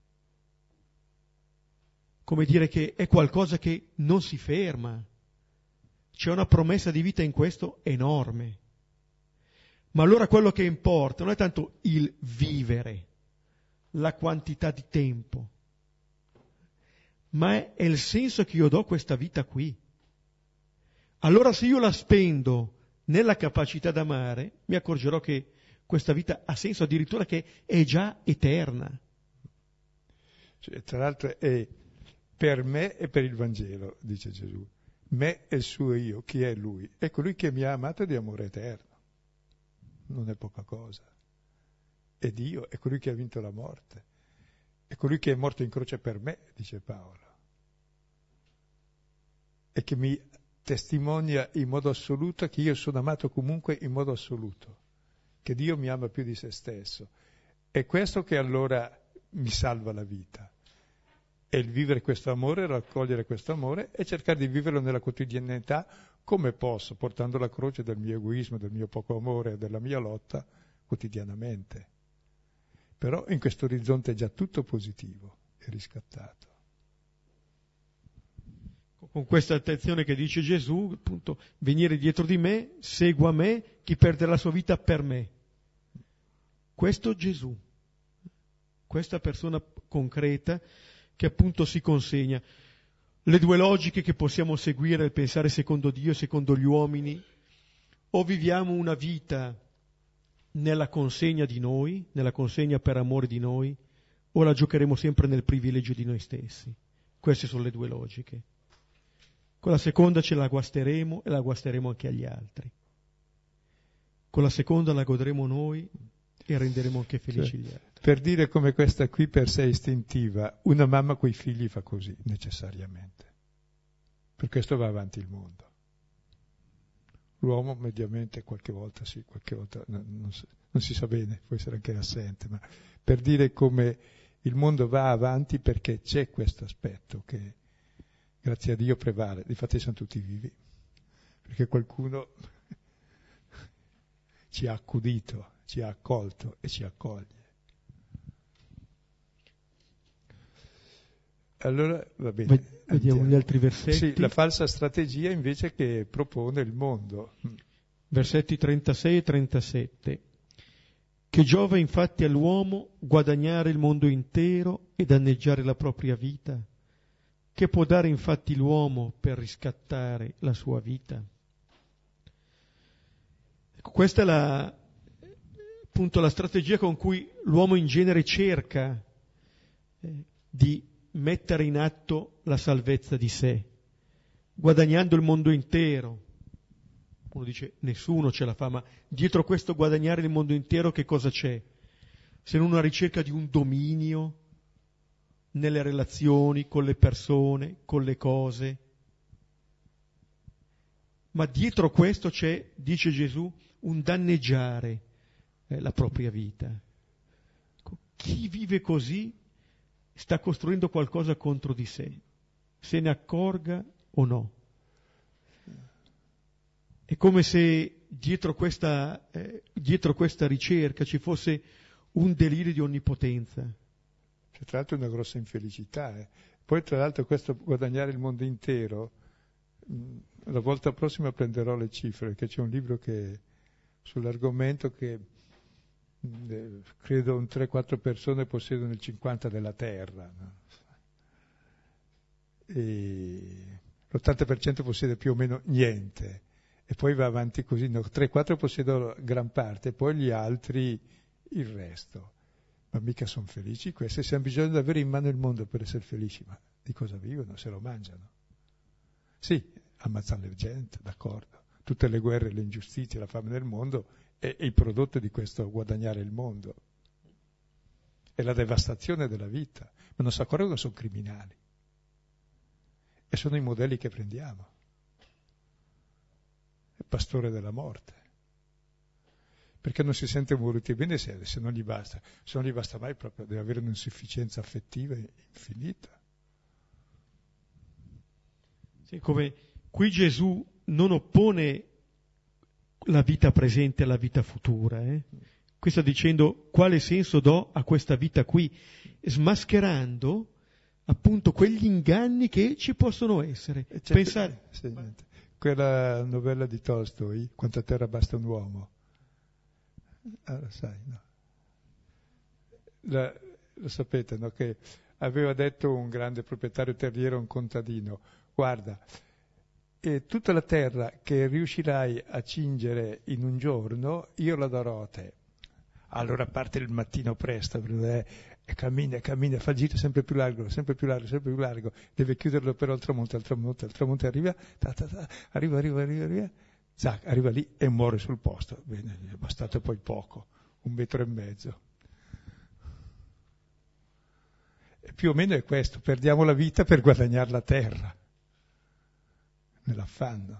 Come dire che è qualcosa che non si ferma. C'è una promessa di vita in questo enorme. Ma allora quello che importa non è tanto il vivere, la quantità di tempo, ma è il senso che io do a questa vita qui. Allora se io la spendo nella capacità d'amare, mi accorgerò che questa vita ha senso, addirittura che è già eterna. Cioè, tra l'altro è per me e per il Vangelo, dice Gesù. Me è il suo io, chi è lui? È colui che mi ha amato di amore eterno. Non è poca cosa. È Dio, è colui che ha vinto la morte. È colui che è morto in croce per me, dice Paolo. E che mi testimonia in modo assoluto che io sono amato comunque in modo assoluto, che Dio mi ama più di se stesso. È questo che allora mi salva la vita. È il vivere questo amore, raccogliere questo amore e cercare di viverlo nella quotidianità come posso, portando la croce del mio egoismo, del mio poco amore, della mia lotta quotidianamente. Però in questo orizzonte è già tutto positivo e riscattato. Con questa attenzione che dice Gesù, appunto, venire dietro di me, segua me, chi perde la sua vita per me. Questo Gesù, questa persona concreta che appunto si consegna. Le due logiche che possiamo seguire, il pensare secondo Dio e secondo gli uomini, o viviamo una vita nella consegna di noi, nella consegna per amore di noi, o la giocheremo sempre nel privilegio di noi stessi. Queste sono le due logiche. Con la seconda ce la guasteremo e la guasteremo anche agli altri. Con la seconda la godremo noi e renderemo anche felici gli altri. per dire come questa qui per sé è istintiva, una mamma coi figli fa così, necessariamente. Per questo va avanti il mondo. L'uomo mediamente qualche volta sì, qualche volta non si sa bene, può essere anche assente, ma per dire come il mondo va avanti perché c'è questo aspetto che, grazie a Dio, prevale. Difatti siamo tutti vivi, perché qualcuno ci ha accudito, ci ha accolto e ci accoglie. Allora, va bene. Vediamo gli altri versetti. Sì, la falsa strategia invece che propone il mondo. Versetti 36 e 37. Che giova infatti all'uomo guadagnare il mondo intero e danneggiare la propria vita? Che può dare infatti l'uomo per riscattare la sua vita? Ecco, questa è appunto la strategia con cui l'uomo in genere cerca di mettere in atto la salvezza di sé, guadagnando il mondo intero. Uno dice, nessuno ce la fa, ma dietro questo guadagnare il mondo intero che cosa c'è? Se non una ricerca di un dominio nelle relazioni, con le persone, con le cose. Ma dietro questo c'è, dice Gesù, un danneggiare la propria vita. Chi vive così sta costruendo qualcosa contro di sé, se ne accorga o no. È come se dietro questa ricerca ci fosse un delirio di onnipotenza. C'è tra l'altro una grossa infelicità. Poi tra l'altro questo guadagnare il mondo intero, la volta prossima prenderò le cifre, perché c'è un libro sull'argomento che credo un 3-4 persone possiedono il 50% della terra, no? E l'80% possiede più o meno niente, e poi va avanti così, no? 3-4 possiedono gran parte, e poi gli altri il resto. Ma mica sono felici questi, se hanno bisogno di avere in mano il mondo per essere felici, ma di cosa vivono? Se lo mangiano. Sì, ammazzano la gente, d'accordo. Tutte le guerre, le ingiustizie, la fame nel mondo è il prodotto di questo guadagnare il mondo. È la devastazione della vita. Ma non si accorgono che sono criminali. E sono i modelli che prendiamo. Il pastore della morte. Perché non si sente voluti bene se non gli basta. Se non gli basta mai proprio, deve avere un'insufficienza affettiva infinita. Sì, come qui Gesù non oppone la vita presente alla vita futura. Qui sta dicendo quale senso do a questa vita qui, smascherando appunto quegli inganni che ci possono essere. Pensare... Sì, quella novella di Tolstoi, Quanta terra basta un uomo. Lo sai, no? Lo sapete, no? Che aveva detto un grande proprietario terriero, un contadino, guarda, tutta la terra che riuscirai a cingere in un giorno, io la darò a te. Allora parte il mattino presto, e cammina, fa il giro sempre più largo, deve chiuderlo però al tramonto arriva, arriva, zac, arriva lì e muore sul posto. Bene, gli è bastato poi poco, 1,5 metri. E più o meno è questo, perdiamo la vita per guadagnare la terra, nell'affanno.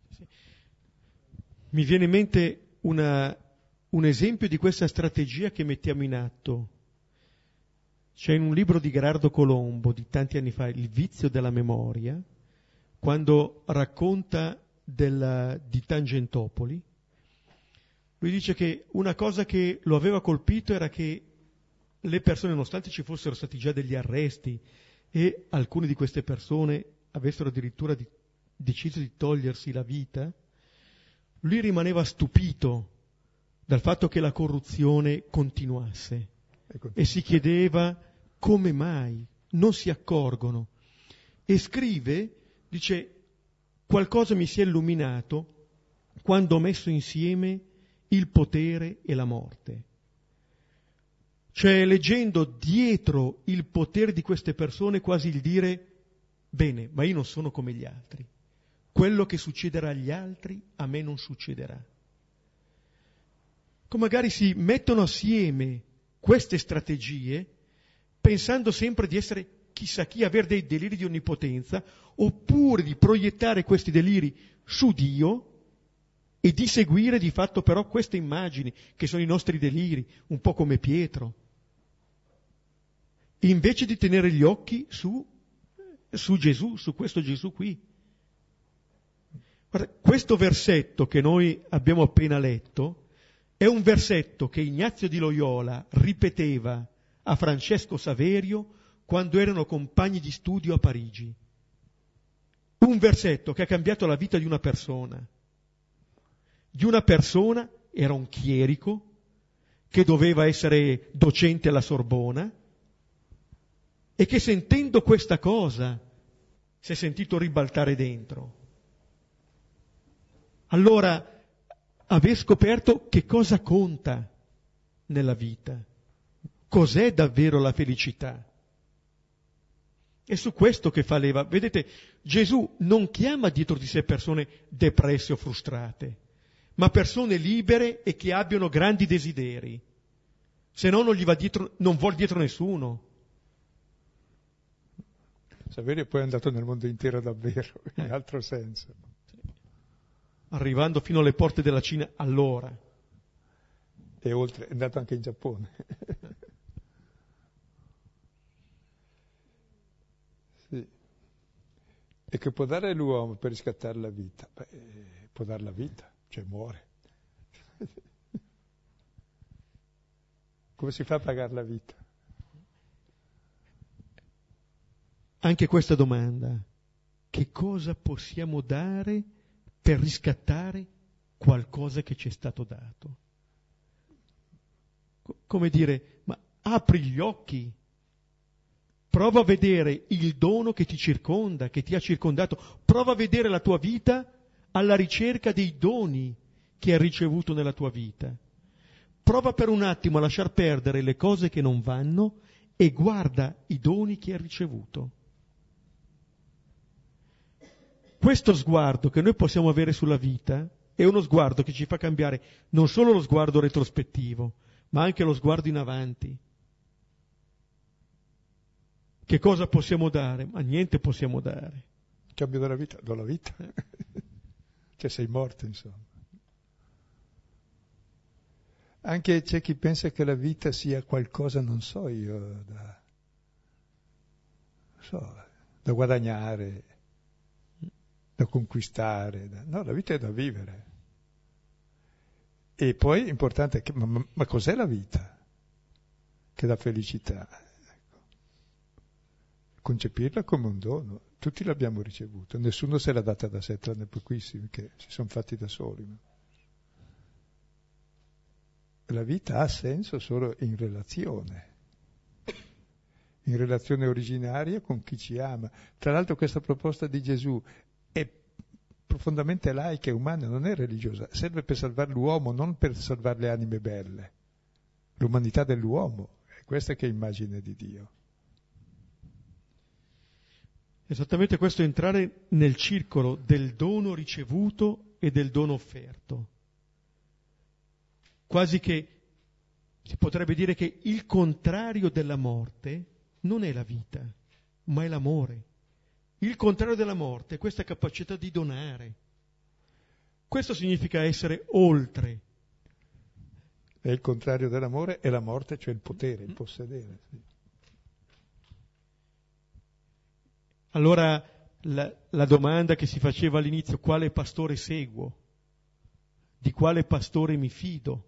Mi viene in mente un esempio di questa strategia che mettiamo in atto. C'è in un libro di Gherardo Colombo di tanti anni fa, Il vizio della memoria, quando racconta di Tangentopoli, lui dice che una cosa che lo aveva colpito era che le persone, nonostante ci fossero stati già degli arresti e alcune di queste persone avessero addirittura deciso di togliersi la vita, lui rimaneva stupito dal fatto che la corruzione continuasse e si chiedeva come mai non si accorgono, e scrive, dice, qualcosa mi si è illuminato quando ho messo insieme il potere e la morte. Cioè, leggendo dietro il potere di queste persone, quasi il dire, bene, ma io non sono come gli altri. Quello che succederà agli altri a me non succederà. Magari si mettono assieme queste strategie pensando sempre di essere chissà chi, avere dei deliri di onnipotenza, oppure di proiettare questi deliri su Dio e di seguire di fatto però queste immagini che sono i nostri deliri, un po' come Pietro, invece di tenere gli occhi su Gesù, su questo Gesù qui. Guarda, questo versetto che noi abbiamo appena letto è un versetto che Ignazio di Loyola ripeteva a Francesco Saverio quando erano compagni di studio a Parigi. Un versetto che ha cambiato la vita di una persona. Era un chierico che doveva essere docente alla Sorbona e che sentendo questa cosa si è sentito ribaltare dentro. Allora aver scoperto che cosa conta nella vita, cos'è davvero la felicità. È su questo che fa leva. Vedete, Gesù non chiama dietro di sé persone depresse o frustrate, ma persone libere e che abbiano grandi desideri. Se no non gli va dietro, non vuol dietro nessuno. Saverio poi è andato nel mondo intero davvero, in altro senso. Arrivando fino alle porte della Cina allora. E oltre, è andato anche in Giappone. Sì. E che può dare l'uomo per riscattare la vita? Beh, può dare la vita, cioè muore. Come si fa a pagare la vita? Anche questa domanda, che cosa possiamo dare per riscattare qualcosa che ci è stato dato? Come dire, ma apri gli occhi, prova a vedere il dono che ti circonda, che ti ha circondato, prova a vedere la tua vita alla ricerca dei doni che hai ricevuto nella tua vita. Prova per un attimo a lasciar perdere le cose che non vanno e guarda i doni che hai ricevuto. Questo sguardo che noi possiamo avere sulla vita è uno sguardo che ci fa cambiare non solo lo sguardo retrospettivo, ma anche lo sguardo in avanti. Che cosa possiamo dare? Ma niente possiamo dare. Cambio della vita? Do la vita. Cioè sei morto, insomma. Anche c'è chi pensa che la vita sia qualcosa, non so io, da guadagnare, da conquistare. No, la vita è da vivere. E poi importante, ma cos'è la vita? Che dà felicità. Ecco. Concepirla come un dono. Tutti l'abbiamo ricevuto, nessuno se l'ha data da sé, tranne pochissimi che si sono fatti da soli. La vita ha senso solo in relazione originaria con chi ci ama. Tra l'altro questa proposta di Gesù è profondamente laica e umana, non è religiosa, serve per salvare l'uomo, non per salvare le anime belle. L'umanità dell'uomo, è questa che è immagine di Dio. Esattamente questo è entrare nel circolo del dono ricevuto e del dono offerto. Quasi che si potrebbe dire che il contrario della morte non è la vita, ma è l'amore. Il contrario della morte è questa capacità di donare. Questo significa essere oltre. E il contrario dell'amore è la morte, cioè il potere, il possedere. Sì. Allora la domanda che si faceva all'inizio, quale pastore seguo? Di quale pastore mi fido?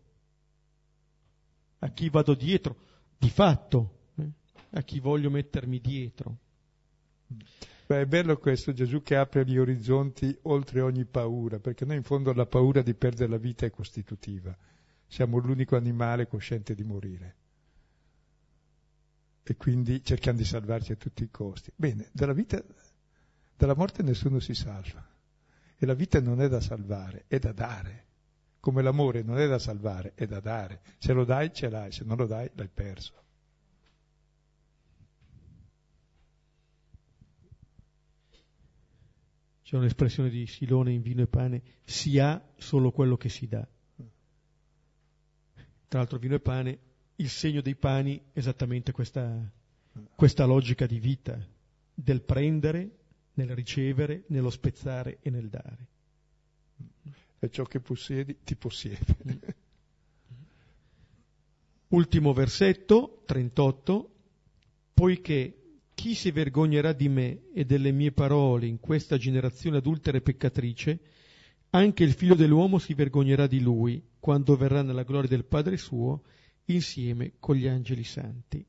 A chi vado dietro? Di fatto, a chi voglio mettermi dietro. Beh, è bello questo Gesù che apre gli orizzonti oltre ogni paura, perché noi in fondo la paura di perdere la vita è costitutiva. Siamo l'unico animale cosciente di morire. E quindi cerchiamo di salvarci a tutti i costi. Bene, dalla morte nessuno si salva. E la vita non è da salvare, è da dare. Come l'amore non è da salvare, è da dare. Se lo dai, ce l'hai, se non lo dai, l'hai perso. C'è un'espressione di Silone in Vino e Pane, si ha solo quello che si dà. Tra l'altro Vino e Pane il segno dei pani esattamente questa logica di vita, del prendere, nel ricevere, nello spezzare e nel dare. E ciò che possiedi ti possiede. Ultimo versetto, 38, poiché chi si vergognerà di me e delle mie parole in questa generazione adultera e peccatrice, anche il Figlio dell'uomo si vergognerà di lui quando verrà nella gloria del Padre suo insieme con gli angeli santi.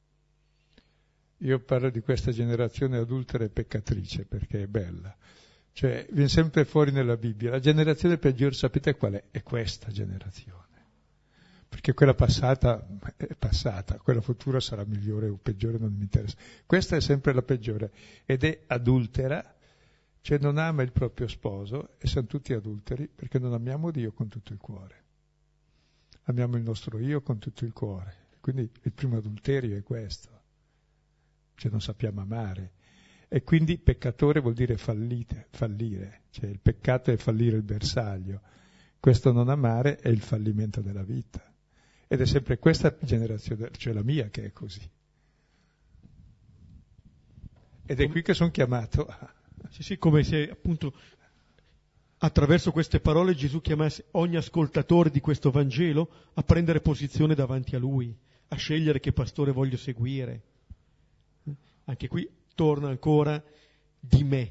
Io parlo di questa generazione adultera e peccatrice perché è bella. Cioè, viene sempre fuori nella Bibbia. La generazione peggiore, sapete qual è? È questa generazione. Perché quella passata è passata, quella futura sarà migliore o peggiore, non mi interessa. Questa è sempre la peggiore ed è adultera, cioè non ama il proprio sposo, e siamo tutti adulteri perché non amiamo Dio con tutto il cuore. Amiamo il nostro io con tutto il cuore. Quindi il primo adulterio è questo. Cioè non sappiamo amare. E quindi peccatore vuol dire fallire. Cioè il peccato è fallire il bersaglio. Questo non amare è il fallimento della vita. Ed è sempre questa generazione, cioè la mia, che è così. Ed è qui che sono chiamato a... Sì, come se appunto attraverso queste parole Gesù chiamasse ogni ascoltatore di questo Vangelo a prendere posizione davanti a Lui, a scegliere che pastore voglio seguire. Anche qui torna ancora di me.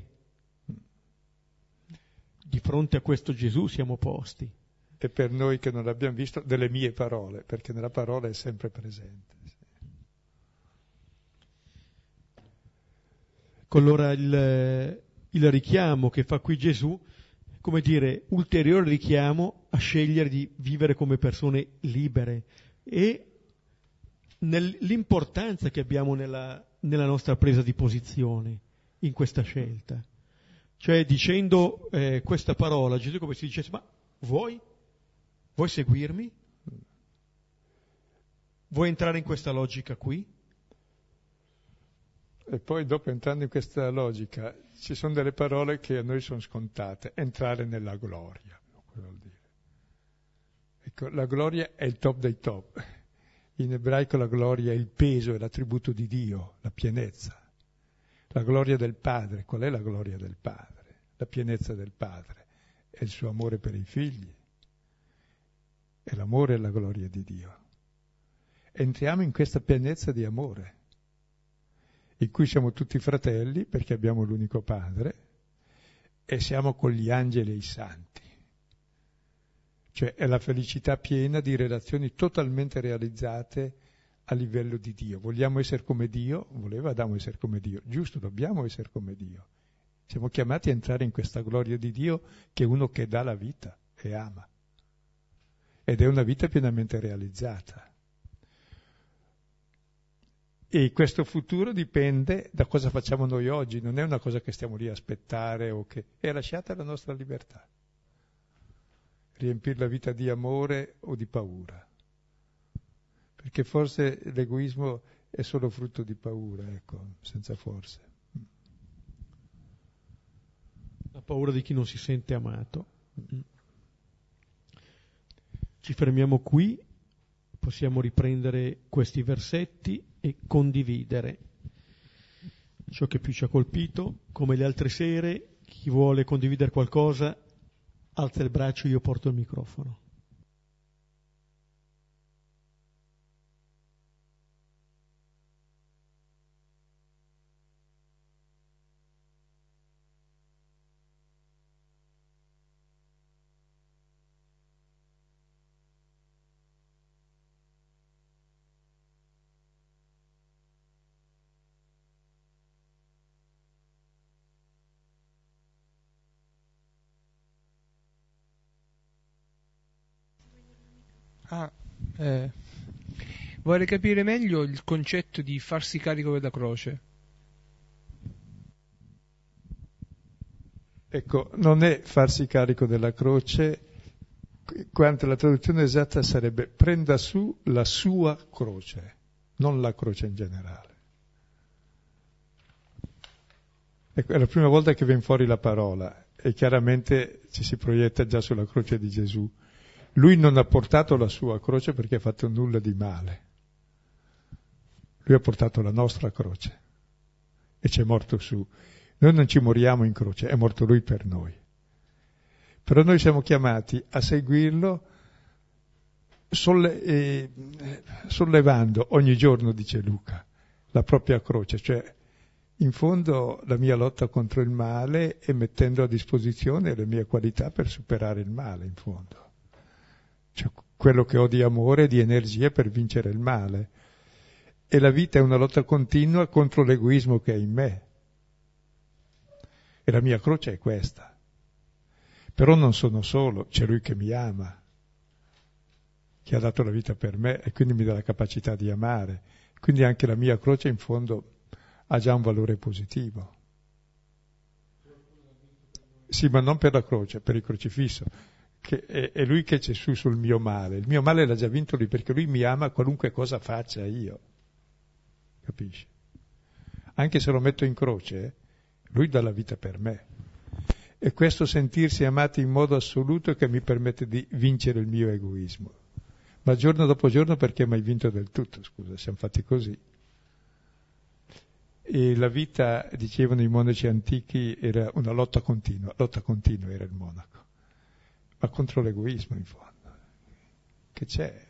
Di fronte a questo Gesù siamo posti. E per noi che non l'abbiamo visto, delle mie parole, perché nella parola è sempre presente. Allora il richiamo che fa qui Gesù, come dire, ulteriore richiamo a scegliere di vivere come persone libere e l'importanza che abbiamo nella nostra presa di posizione in questa scelta. Cioè dicendo questa parola, Gesù come si dicesse, ma vuoi seguirmi? Vuoi entrare in questa logica qui? E poi dopo, entrando in questa logica, ci sono delle parole che a noi sono scontate. Entrare nella gloria, cosa vuol dire? Ecco, la gloria è il top dei top. In ebraico la gloria è il peso, è l'attributo di Dio, la pienezza. La gloria del Padre, qual è la gloria del Padre? La pienezza del Padre è il suo amore per i figli. E l'amore è la gloria di Dio. Entriamo in questa pienezza di amore, in cui siamo tutti fratelli perché abbiamo l'unico Padre e siamo con gli angeli e i santi. Cioè è la felicità piena di relazioni totalmente realizzate a livello di Dio. Vogliamo essere come Dio? Voleva Adamo essere come Dio. Giusto, dobbiamo essere come Dio. Siamo chiamati a entrare in questa gloria di Dio che è uno che dà la vita e ama. Ed è una vita pienamente realizzata. E questo futuro dipende da cosa facciamo noi oggi, non è una cosa che stiamo lì a aspettare o che è lasciata la nostra libertà. Riempire la vita di amore o di paura. Perché forse l'egoismo è solo frutto di paura, ecco, senza forse. La paura di chi non si sente amato. Ci fermiamo qui, possiamo riprendere questi versetti e condividere ciò che più ci ha colpito. Come le altre sere, chi vuole condividere qualcosa alza il braccio, io porto il microfono. Vorrei capire meglio il concetto di farsi carico della croce. Ecco, non è farsi carico della croce, quanto la traduzione esatta sarebbe prenda su la sua croce, non la croce in generale. Ecco, è la prima volta che viene fuori la parola e chiaramente ci si proietta già sulla croce di Gesù. Lui non ha portato la sua croce perché ha fatto nulla di male. Lui ha portato la nostra croce e ci è morto su. Noi non ci moriamo in croce, è morto Lui per noi. Però noi siamo chiamati a seguirlo sollevando ogni giorno, dice Luca, la propria croce, cioè in fondo la mia lotta contro il male e mettendo a disposizione le mie qualità per superare il male, in fondo. Cioè quello che ho di amore e di energia per vincere il male. E la vita è una lotta continua contro l'egoismo che è in me. E la mia croce è questa. Però non sono solo, c'è Lui che mi ama, che ha dato la vita per me e quindi mi dà la capacità di amare. Quindi anche la mia croce in fondo ha già un valore positivo. Sì, ma non per la croce, per il crocifisso. Che è Lui che c'è sul mio male. Il mio male l'ha già vinto Lui perché Lui mi ama qualunque cosa faccia io. Capisci? Anche se lo metto in croce, Lui dà la vita per me. E questo sentirsi amati in modo assoluto è che mi permette di vincere il mio egoismo. Ma giorno dopo giorno perché mai vinto del tutto, scusa, siamo fatti così. E la vita, dicevano i monaci antichi, era una lotta continua era il monaco, ma contro l'egoismo in fondo, che c'è,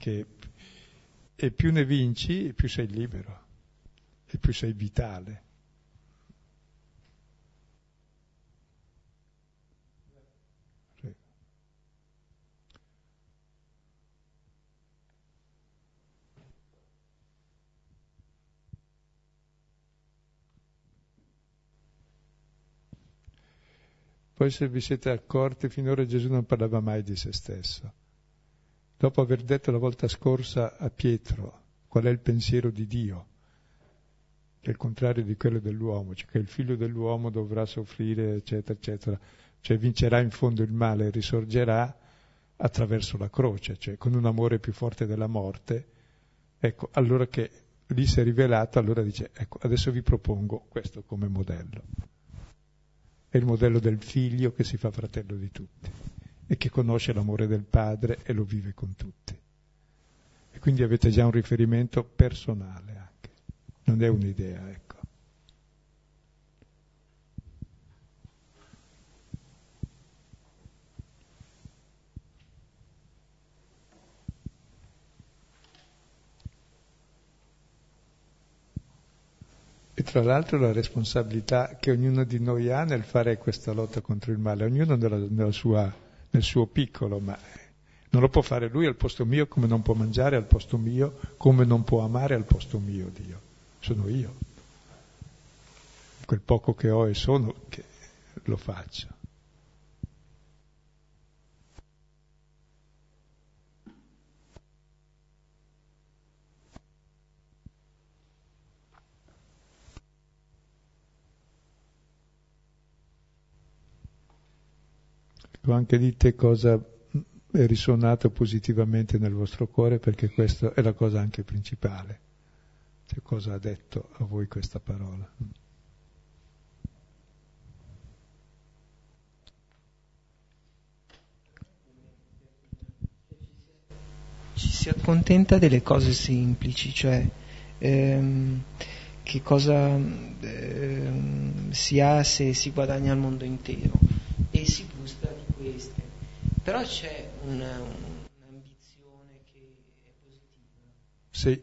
e più ne vinci, più sei libero, e più sei vitale. Poi se vi siete accorti, finora Gesù non parlava mai di se stesso. Dopo aver detto la volta scorsa a Pietro qual è il pensiero di Dio, che è il contrario di quello dell'uomo, cioè che il figlio dell'uomo dovrà soffrire, eccetera, eccetera, cioè vincerà in fondo il male e risorgerà attraverso la croce, cioè con un amore più forte della morte. Ecco, allora che lì si è rivelato, allora dice, ecco, adesso vi propongo questo come modello. È il modello del figlio che si fa fratello di tutti e che conosce l'amore del padre e lo vive con tutti. E quindi avete già un riferimento personale anche, non è un'idea, ecco. E tra l'altro la responsabilità che ognuno di noi ha nel fare questa lotta contro il male, ognuno nel suo piccolo, ma non lo può fare lui al posto mio, come non può mangiare al posto mio, come non può amare al posto mio Dio. Sono io. Quel poco che ho e sono, che lo faccio. Anche dite cosa è risuonato positivamente nel vostro cuore, perché questa è la cosa anche principale. Cioè, cosa ha detto a voi questa parola? Ci si accontenta delle cose semplici, cioè che cosa si ha se si guadagna al mondo intero, e si gusta di queste. Però c'è un'ambizione che è positiva. Sì.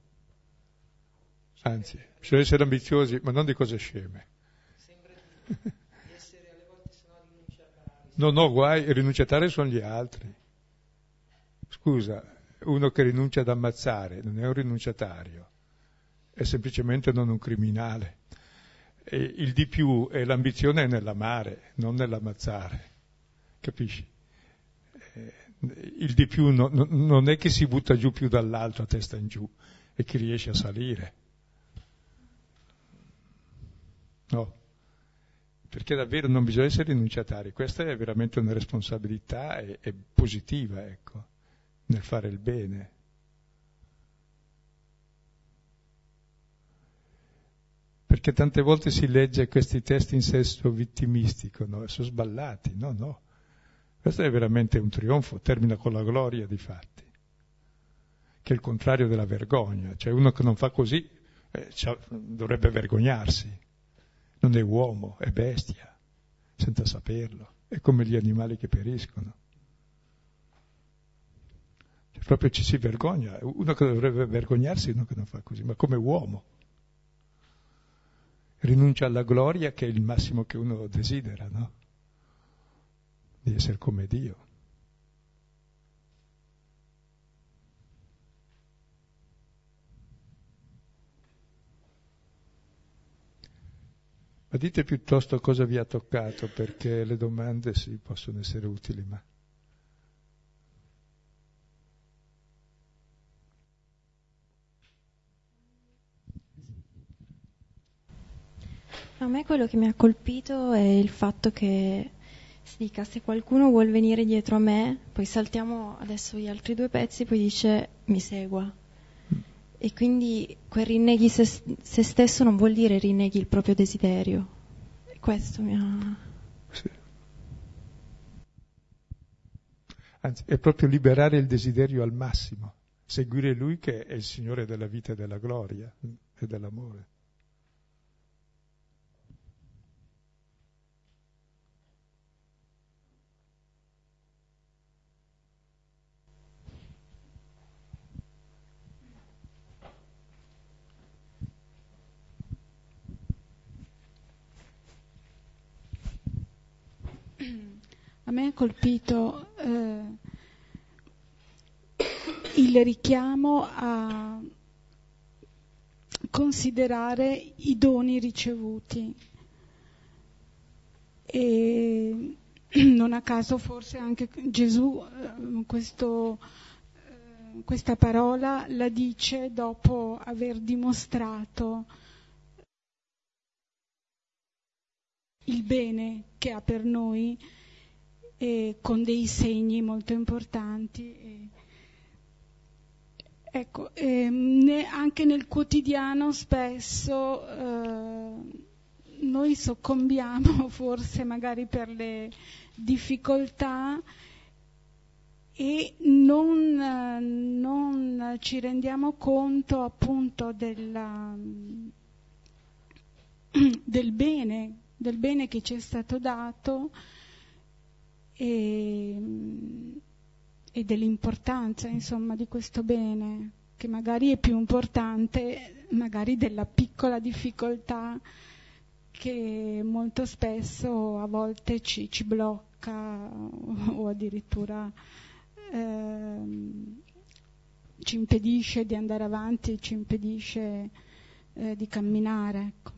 Anzi, bisogna essere ambiziosi, ma non di cose sceme. Sembra di essere alle volte se no rinunciatari. No, guai, rinunciatari sono gli altri. Scusa, uno che rinuncia ad ammazzare non è un rinunciatario, è semplicemente non un criminale. E il di più è l'ambizione è nell'amare, non nell'ammazzare, capisci? Il di più non è che si butta giù più dall'alto a testa in giù, è che riesce a salire. No, perché davvero non bisogna essere rinunciatari, questa è veramente una responsabilità e positiva, ecco, nel fare il bene. Perché tante volte si legge questi testi in senso vittimistico, no? Sono sballati, no. Questo è veramente un trionfo, termina con la gloria di fatti, che è il contrario della vergogna. Cioè uno che non fa così dovrebbe vergognarsi, non è uomo, è bestia, senza saperlo, è come gli animali che periscono. Cioè, proprio ci si vergogna, uno che dovrebbe vergognarsi è uno che non fa così, ma come uomo. Rinuncia alla gloria che è il massimo che uno desidera, no? Di essere come Dio. Ma dite piuttosto cosa vi ha toccato, perché le domande sì, possono essere utili, ma... A me quello che mi ha colpito è il fatto che si dica: se qualcuno vuol venire dietro a me, poi saltiamo adesso gli altri 2 pezzi, poi dice mi segua. E quindi quel rinneghi se stesso non vuol dire rinneghi il proprio desiderio. E questo mi ha... Sì. Anzi, è proprio liberare il desiderio al massimo, seguire Lui che è il Signore della vita e della gloria e dell'amore. A me ha colpito il richiamo a considerare i doni ricevuti, e non a caso forse anche Gesù questa parola la dice dopo aver dimostrato il bene che ha per noi, con dei segni molto importanti. Ecco, anche nel quotidiano spesso noi soccombiamo forse magari per le difficoltà e non ci rendiamo conto appunto del bene che ci è stato dato e dell'importanza, insomma, di questo bene, che magari è più importante magari della piccola difficoltà che molto spesso a volte ci blocca o addirittura ci impedisce di andare avanti, ci impedisce di camminare, ecco.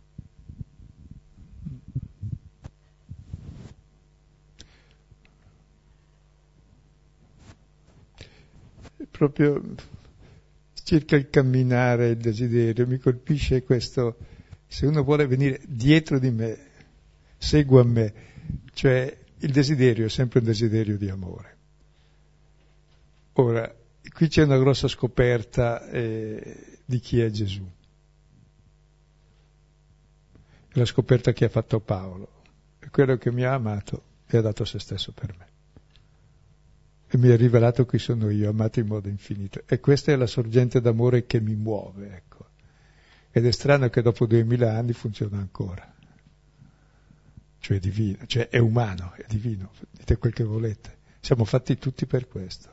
Proprio circa il camminare, il desiderio, mi colpisce questo: se uno vuole venire dietro di me, segua me, cioè il desiderio è sempre un desiderio di amore. Ora, qui c'è una grossa scoperta di chi è Gesù, è la scoperta che ha fatto Paolo, è quello che mi ha amato e ha dato se stesso per me. E mi ha rivelato chi sono io, amato in modo infinito. E questa è la sorgente d'amore che mi muove, ecco. Ed è strano che dopo 2000 anni funziona ancora. Cioè è divino, cioè è umano, è divino, dite quel che volete. Siamo fatti tutti per questo.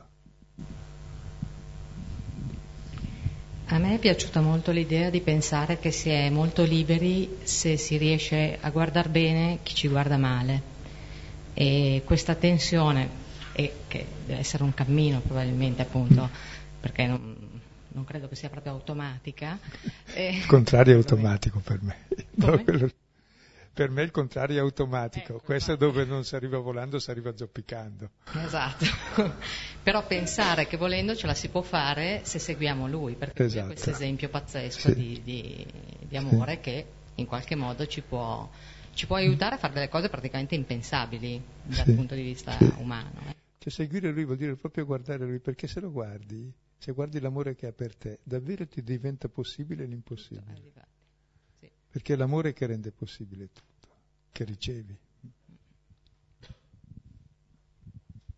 A me è piaciuta molto l'idea di pensare che si è molto liberi se si riesce a guardar bene chi ci guarda male. E questa tensione, e che deve essere un cammino probabilmente, appunto, perché non credo che sia proprio automatica. Il contrario è automatico per me. No, per me il contrario è automatico, questo dove non si arriva volando, si arriva zoppicando. Esatto, però pensare che volendo ce la si può fare se seguiamo lui, perché lui ha questo esempio pazzesco di amore che in qualche modo ci può aiutare a fare delle cose praticamente impensabili dal punto di vista umano. Cioè seguire lui vuol dire proprio guardare lui, perché se lo guardi, se guardi l'amore che ha per te, davvero ti diventa possibile l'impossibile. Sì. Perché è l'amore che rende possibile tutto, che ricevi.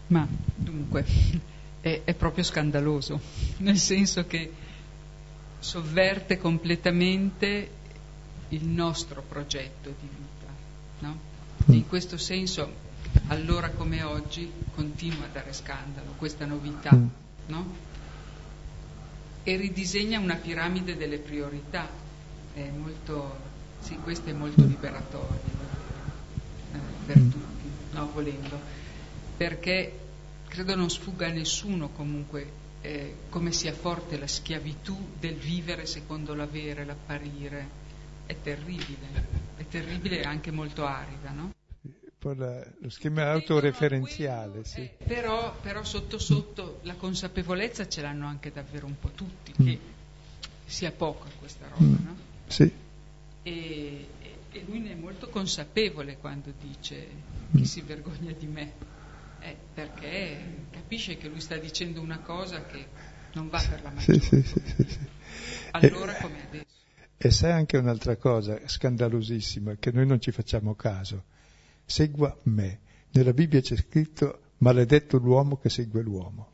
Ma dunque è proprio scandaloso, nel senso che sovverte completamente il nostro progetto di vita, no? E in questo senso, allora come oggi, continua a dare scandalo questa novità, no? E ridisegna una piramide delle priorità. È molto, sì, questo è molto liberatorio per tutti, no, volendo, perché credo non sfugga a nessuno comunque come sia forte la schiavitù del vivere secondo l'avere, l'apparire. È terribile e anche molto arida, no? Poi lo schema autoreferenziale, sì. Però sotto sotto la consapevolezza ce l'hanno anche davvero un po' tutti, che sia poca questa roba, no? Sì. E lui ne è molto consapevole quando dice chi si vergogna di me, perché capisce che lui sta dicendo una cosa che non va per la maggiore. Sì. Allora come adesso. E sai anche un'altra cosa scandalosissima, che noi non ci facciamo caso. Segua me. Nella Bibbia c'è scritto maledetto l'uomo che segue l'uomo.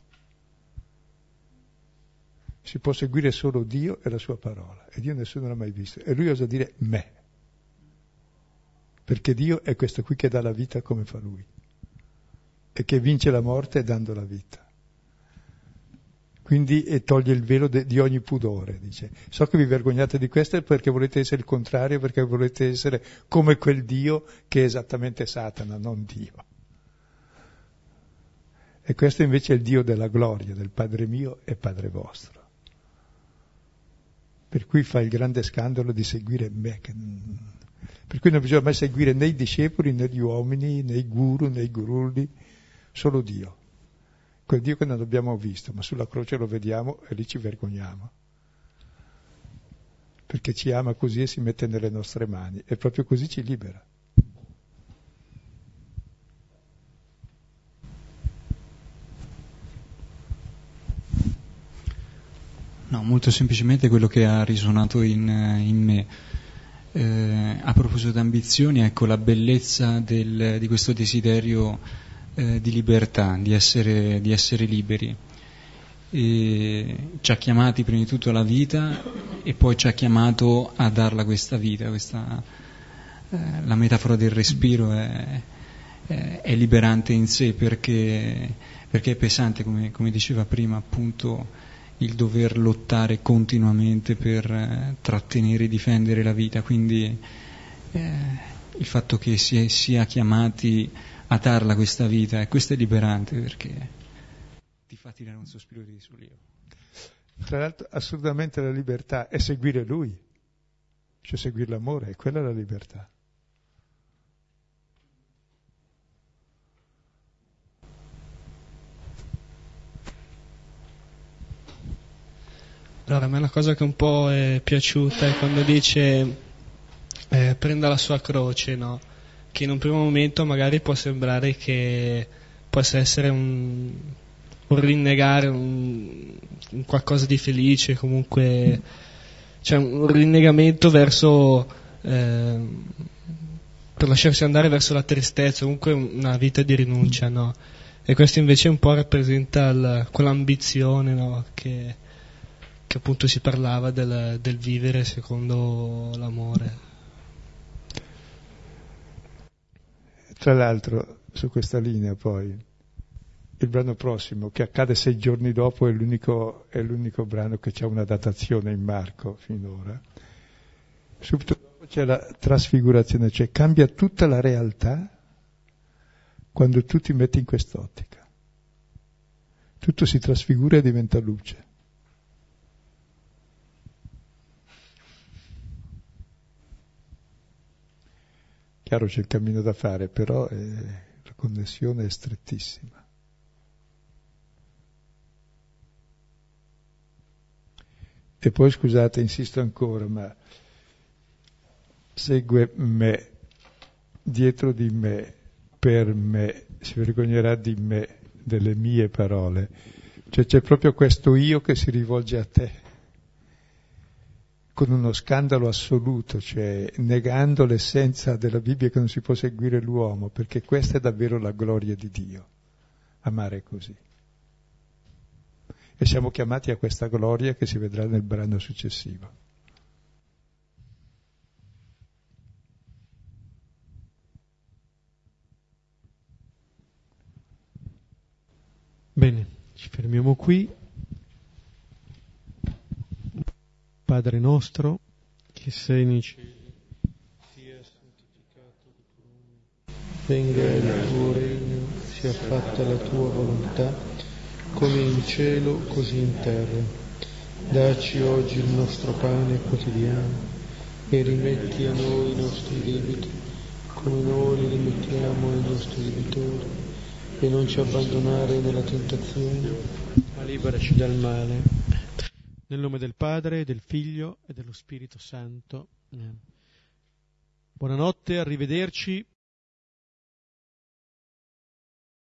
Si può seguire solo Dio e la sua parola, e Dio nessuno l'ha mai visto. E lui osa dire me. Perché Dio è questo qui che dà la vita come fa lui. E che vince la morte dando la vita. Quindi toglie il velo di ogni pudore, dice. So che vi vergognate di questo perché volete essere il contrario, perché volete essere come quel Dio che è esattamente Satana, non Dio. E questo invece è il Dio della gloria, del Padre mio e Padre vostro. Per cui fa il grande scandalo di seguire me. Per cui non bisogna mai seguire né i discepoli, né gli uomini, né i guru, né i gurulli, solo Dio. Quel Dio che non abbiamo visto, ma sulla croce lo vediamo e lì ci vergogniamo. Perché ci ama così e si mette nelle nostre mani e proprio così ci libera. No, molto semplicemente quello che ha risuonato in me. A proposito di ambizioni, ecco la bellezza di questo desiderio di libertà, di essere liberi. E ci ha chiamati prima di tutto alla vita e poi ci ha chiamato a darla questa vita, la metafora del respiro è liberante in sé perché è pesante, come diceva prima appunto, il dover lottare continuamente per trattenere e difendere la vita, quindi il fatto che si sia chiamati a darla questa vita, e questo è liberante perché ti fa tirare un sospiro di sollievo. Tra l'altro assolutamente la libertà è seguire lui, cioè seguire l'amore, e quella è la libertà. Allora, a me la cosa che un po' è piaciuta è quando dice prenda la sua croce, no? Che in un primo momento magari può sembrare che possa essere un rinnegare un qualcosa di felice, comunque cioè un rinnegamento verso per lasciarsi andare verso la tristezza, comunque una vita di rinuncia, no? E questo invece un po' rappresenta quell'ambizione, no? Che appunto si parlava del vivere secondo l'amore. Tra l'altro, su questa linea poi, il brano prossimo, che accade 6 giorni dopo, è l'unico brano che c'ha una datazione in Marco finora. Subito dopo c'è la trasfigurazione, cioè cambia tutta la realtà quando tu ti metti in quest'ottica. Tutto si trasfigura e diventa luce. Chiaro, c'è il cammino da fare, però la connessione è strettissima. E poi, scusate, insisto ancora, ma segue me, dietro di me, per me, si vergognerà di me, delle mie parole. Cioè c'è proprio questo io che si rivolge a te, con uno scandalo assoluto, cioè negando l'essenza della Bibbia che non si può seguire l'uomo, perché questa è davvero la gloria di Dio, amare così. E siamo chiamati a questa gloria che si vedrà nel brano successivo. Bene, ci fermiamo qui. Padre nostro, che sei nei cieli, sia santificato il tuo nome. Venga il tuo regno, sia fatta la tua volontà, come in cielo, così in terra. Dacci oggi il nostro pane quotidiano e rimetti a noi i nostri debiti, come noi li rimettiamo ai nostri debitori, e non ci abbandonare nella tentazione, ma liberaci dal male. Nel nome del Padre, del Figlio e dello Spirito Santo. Buonanotte, arrivederci.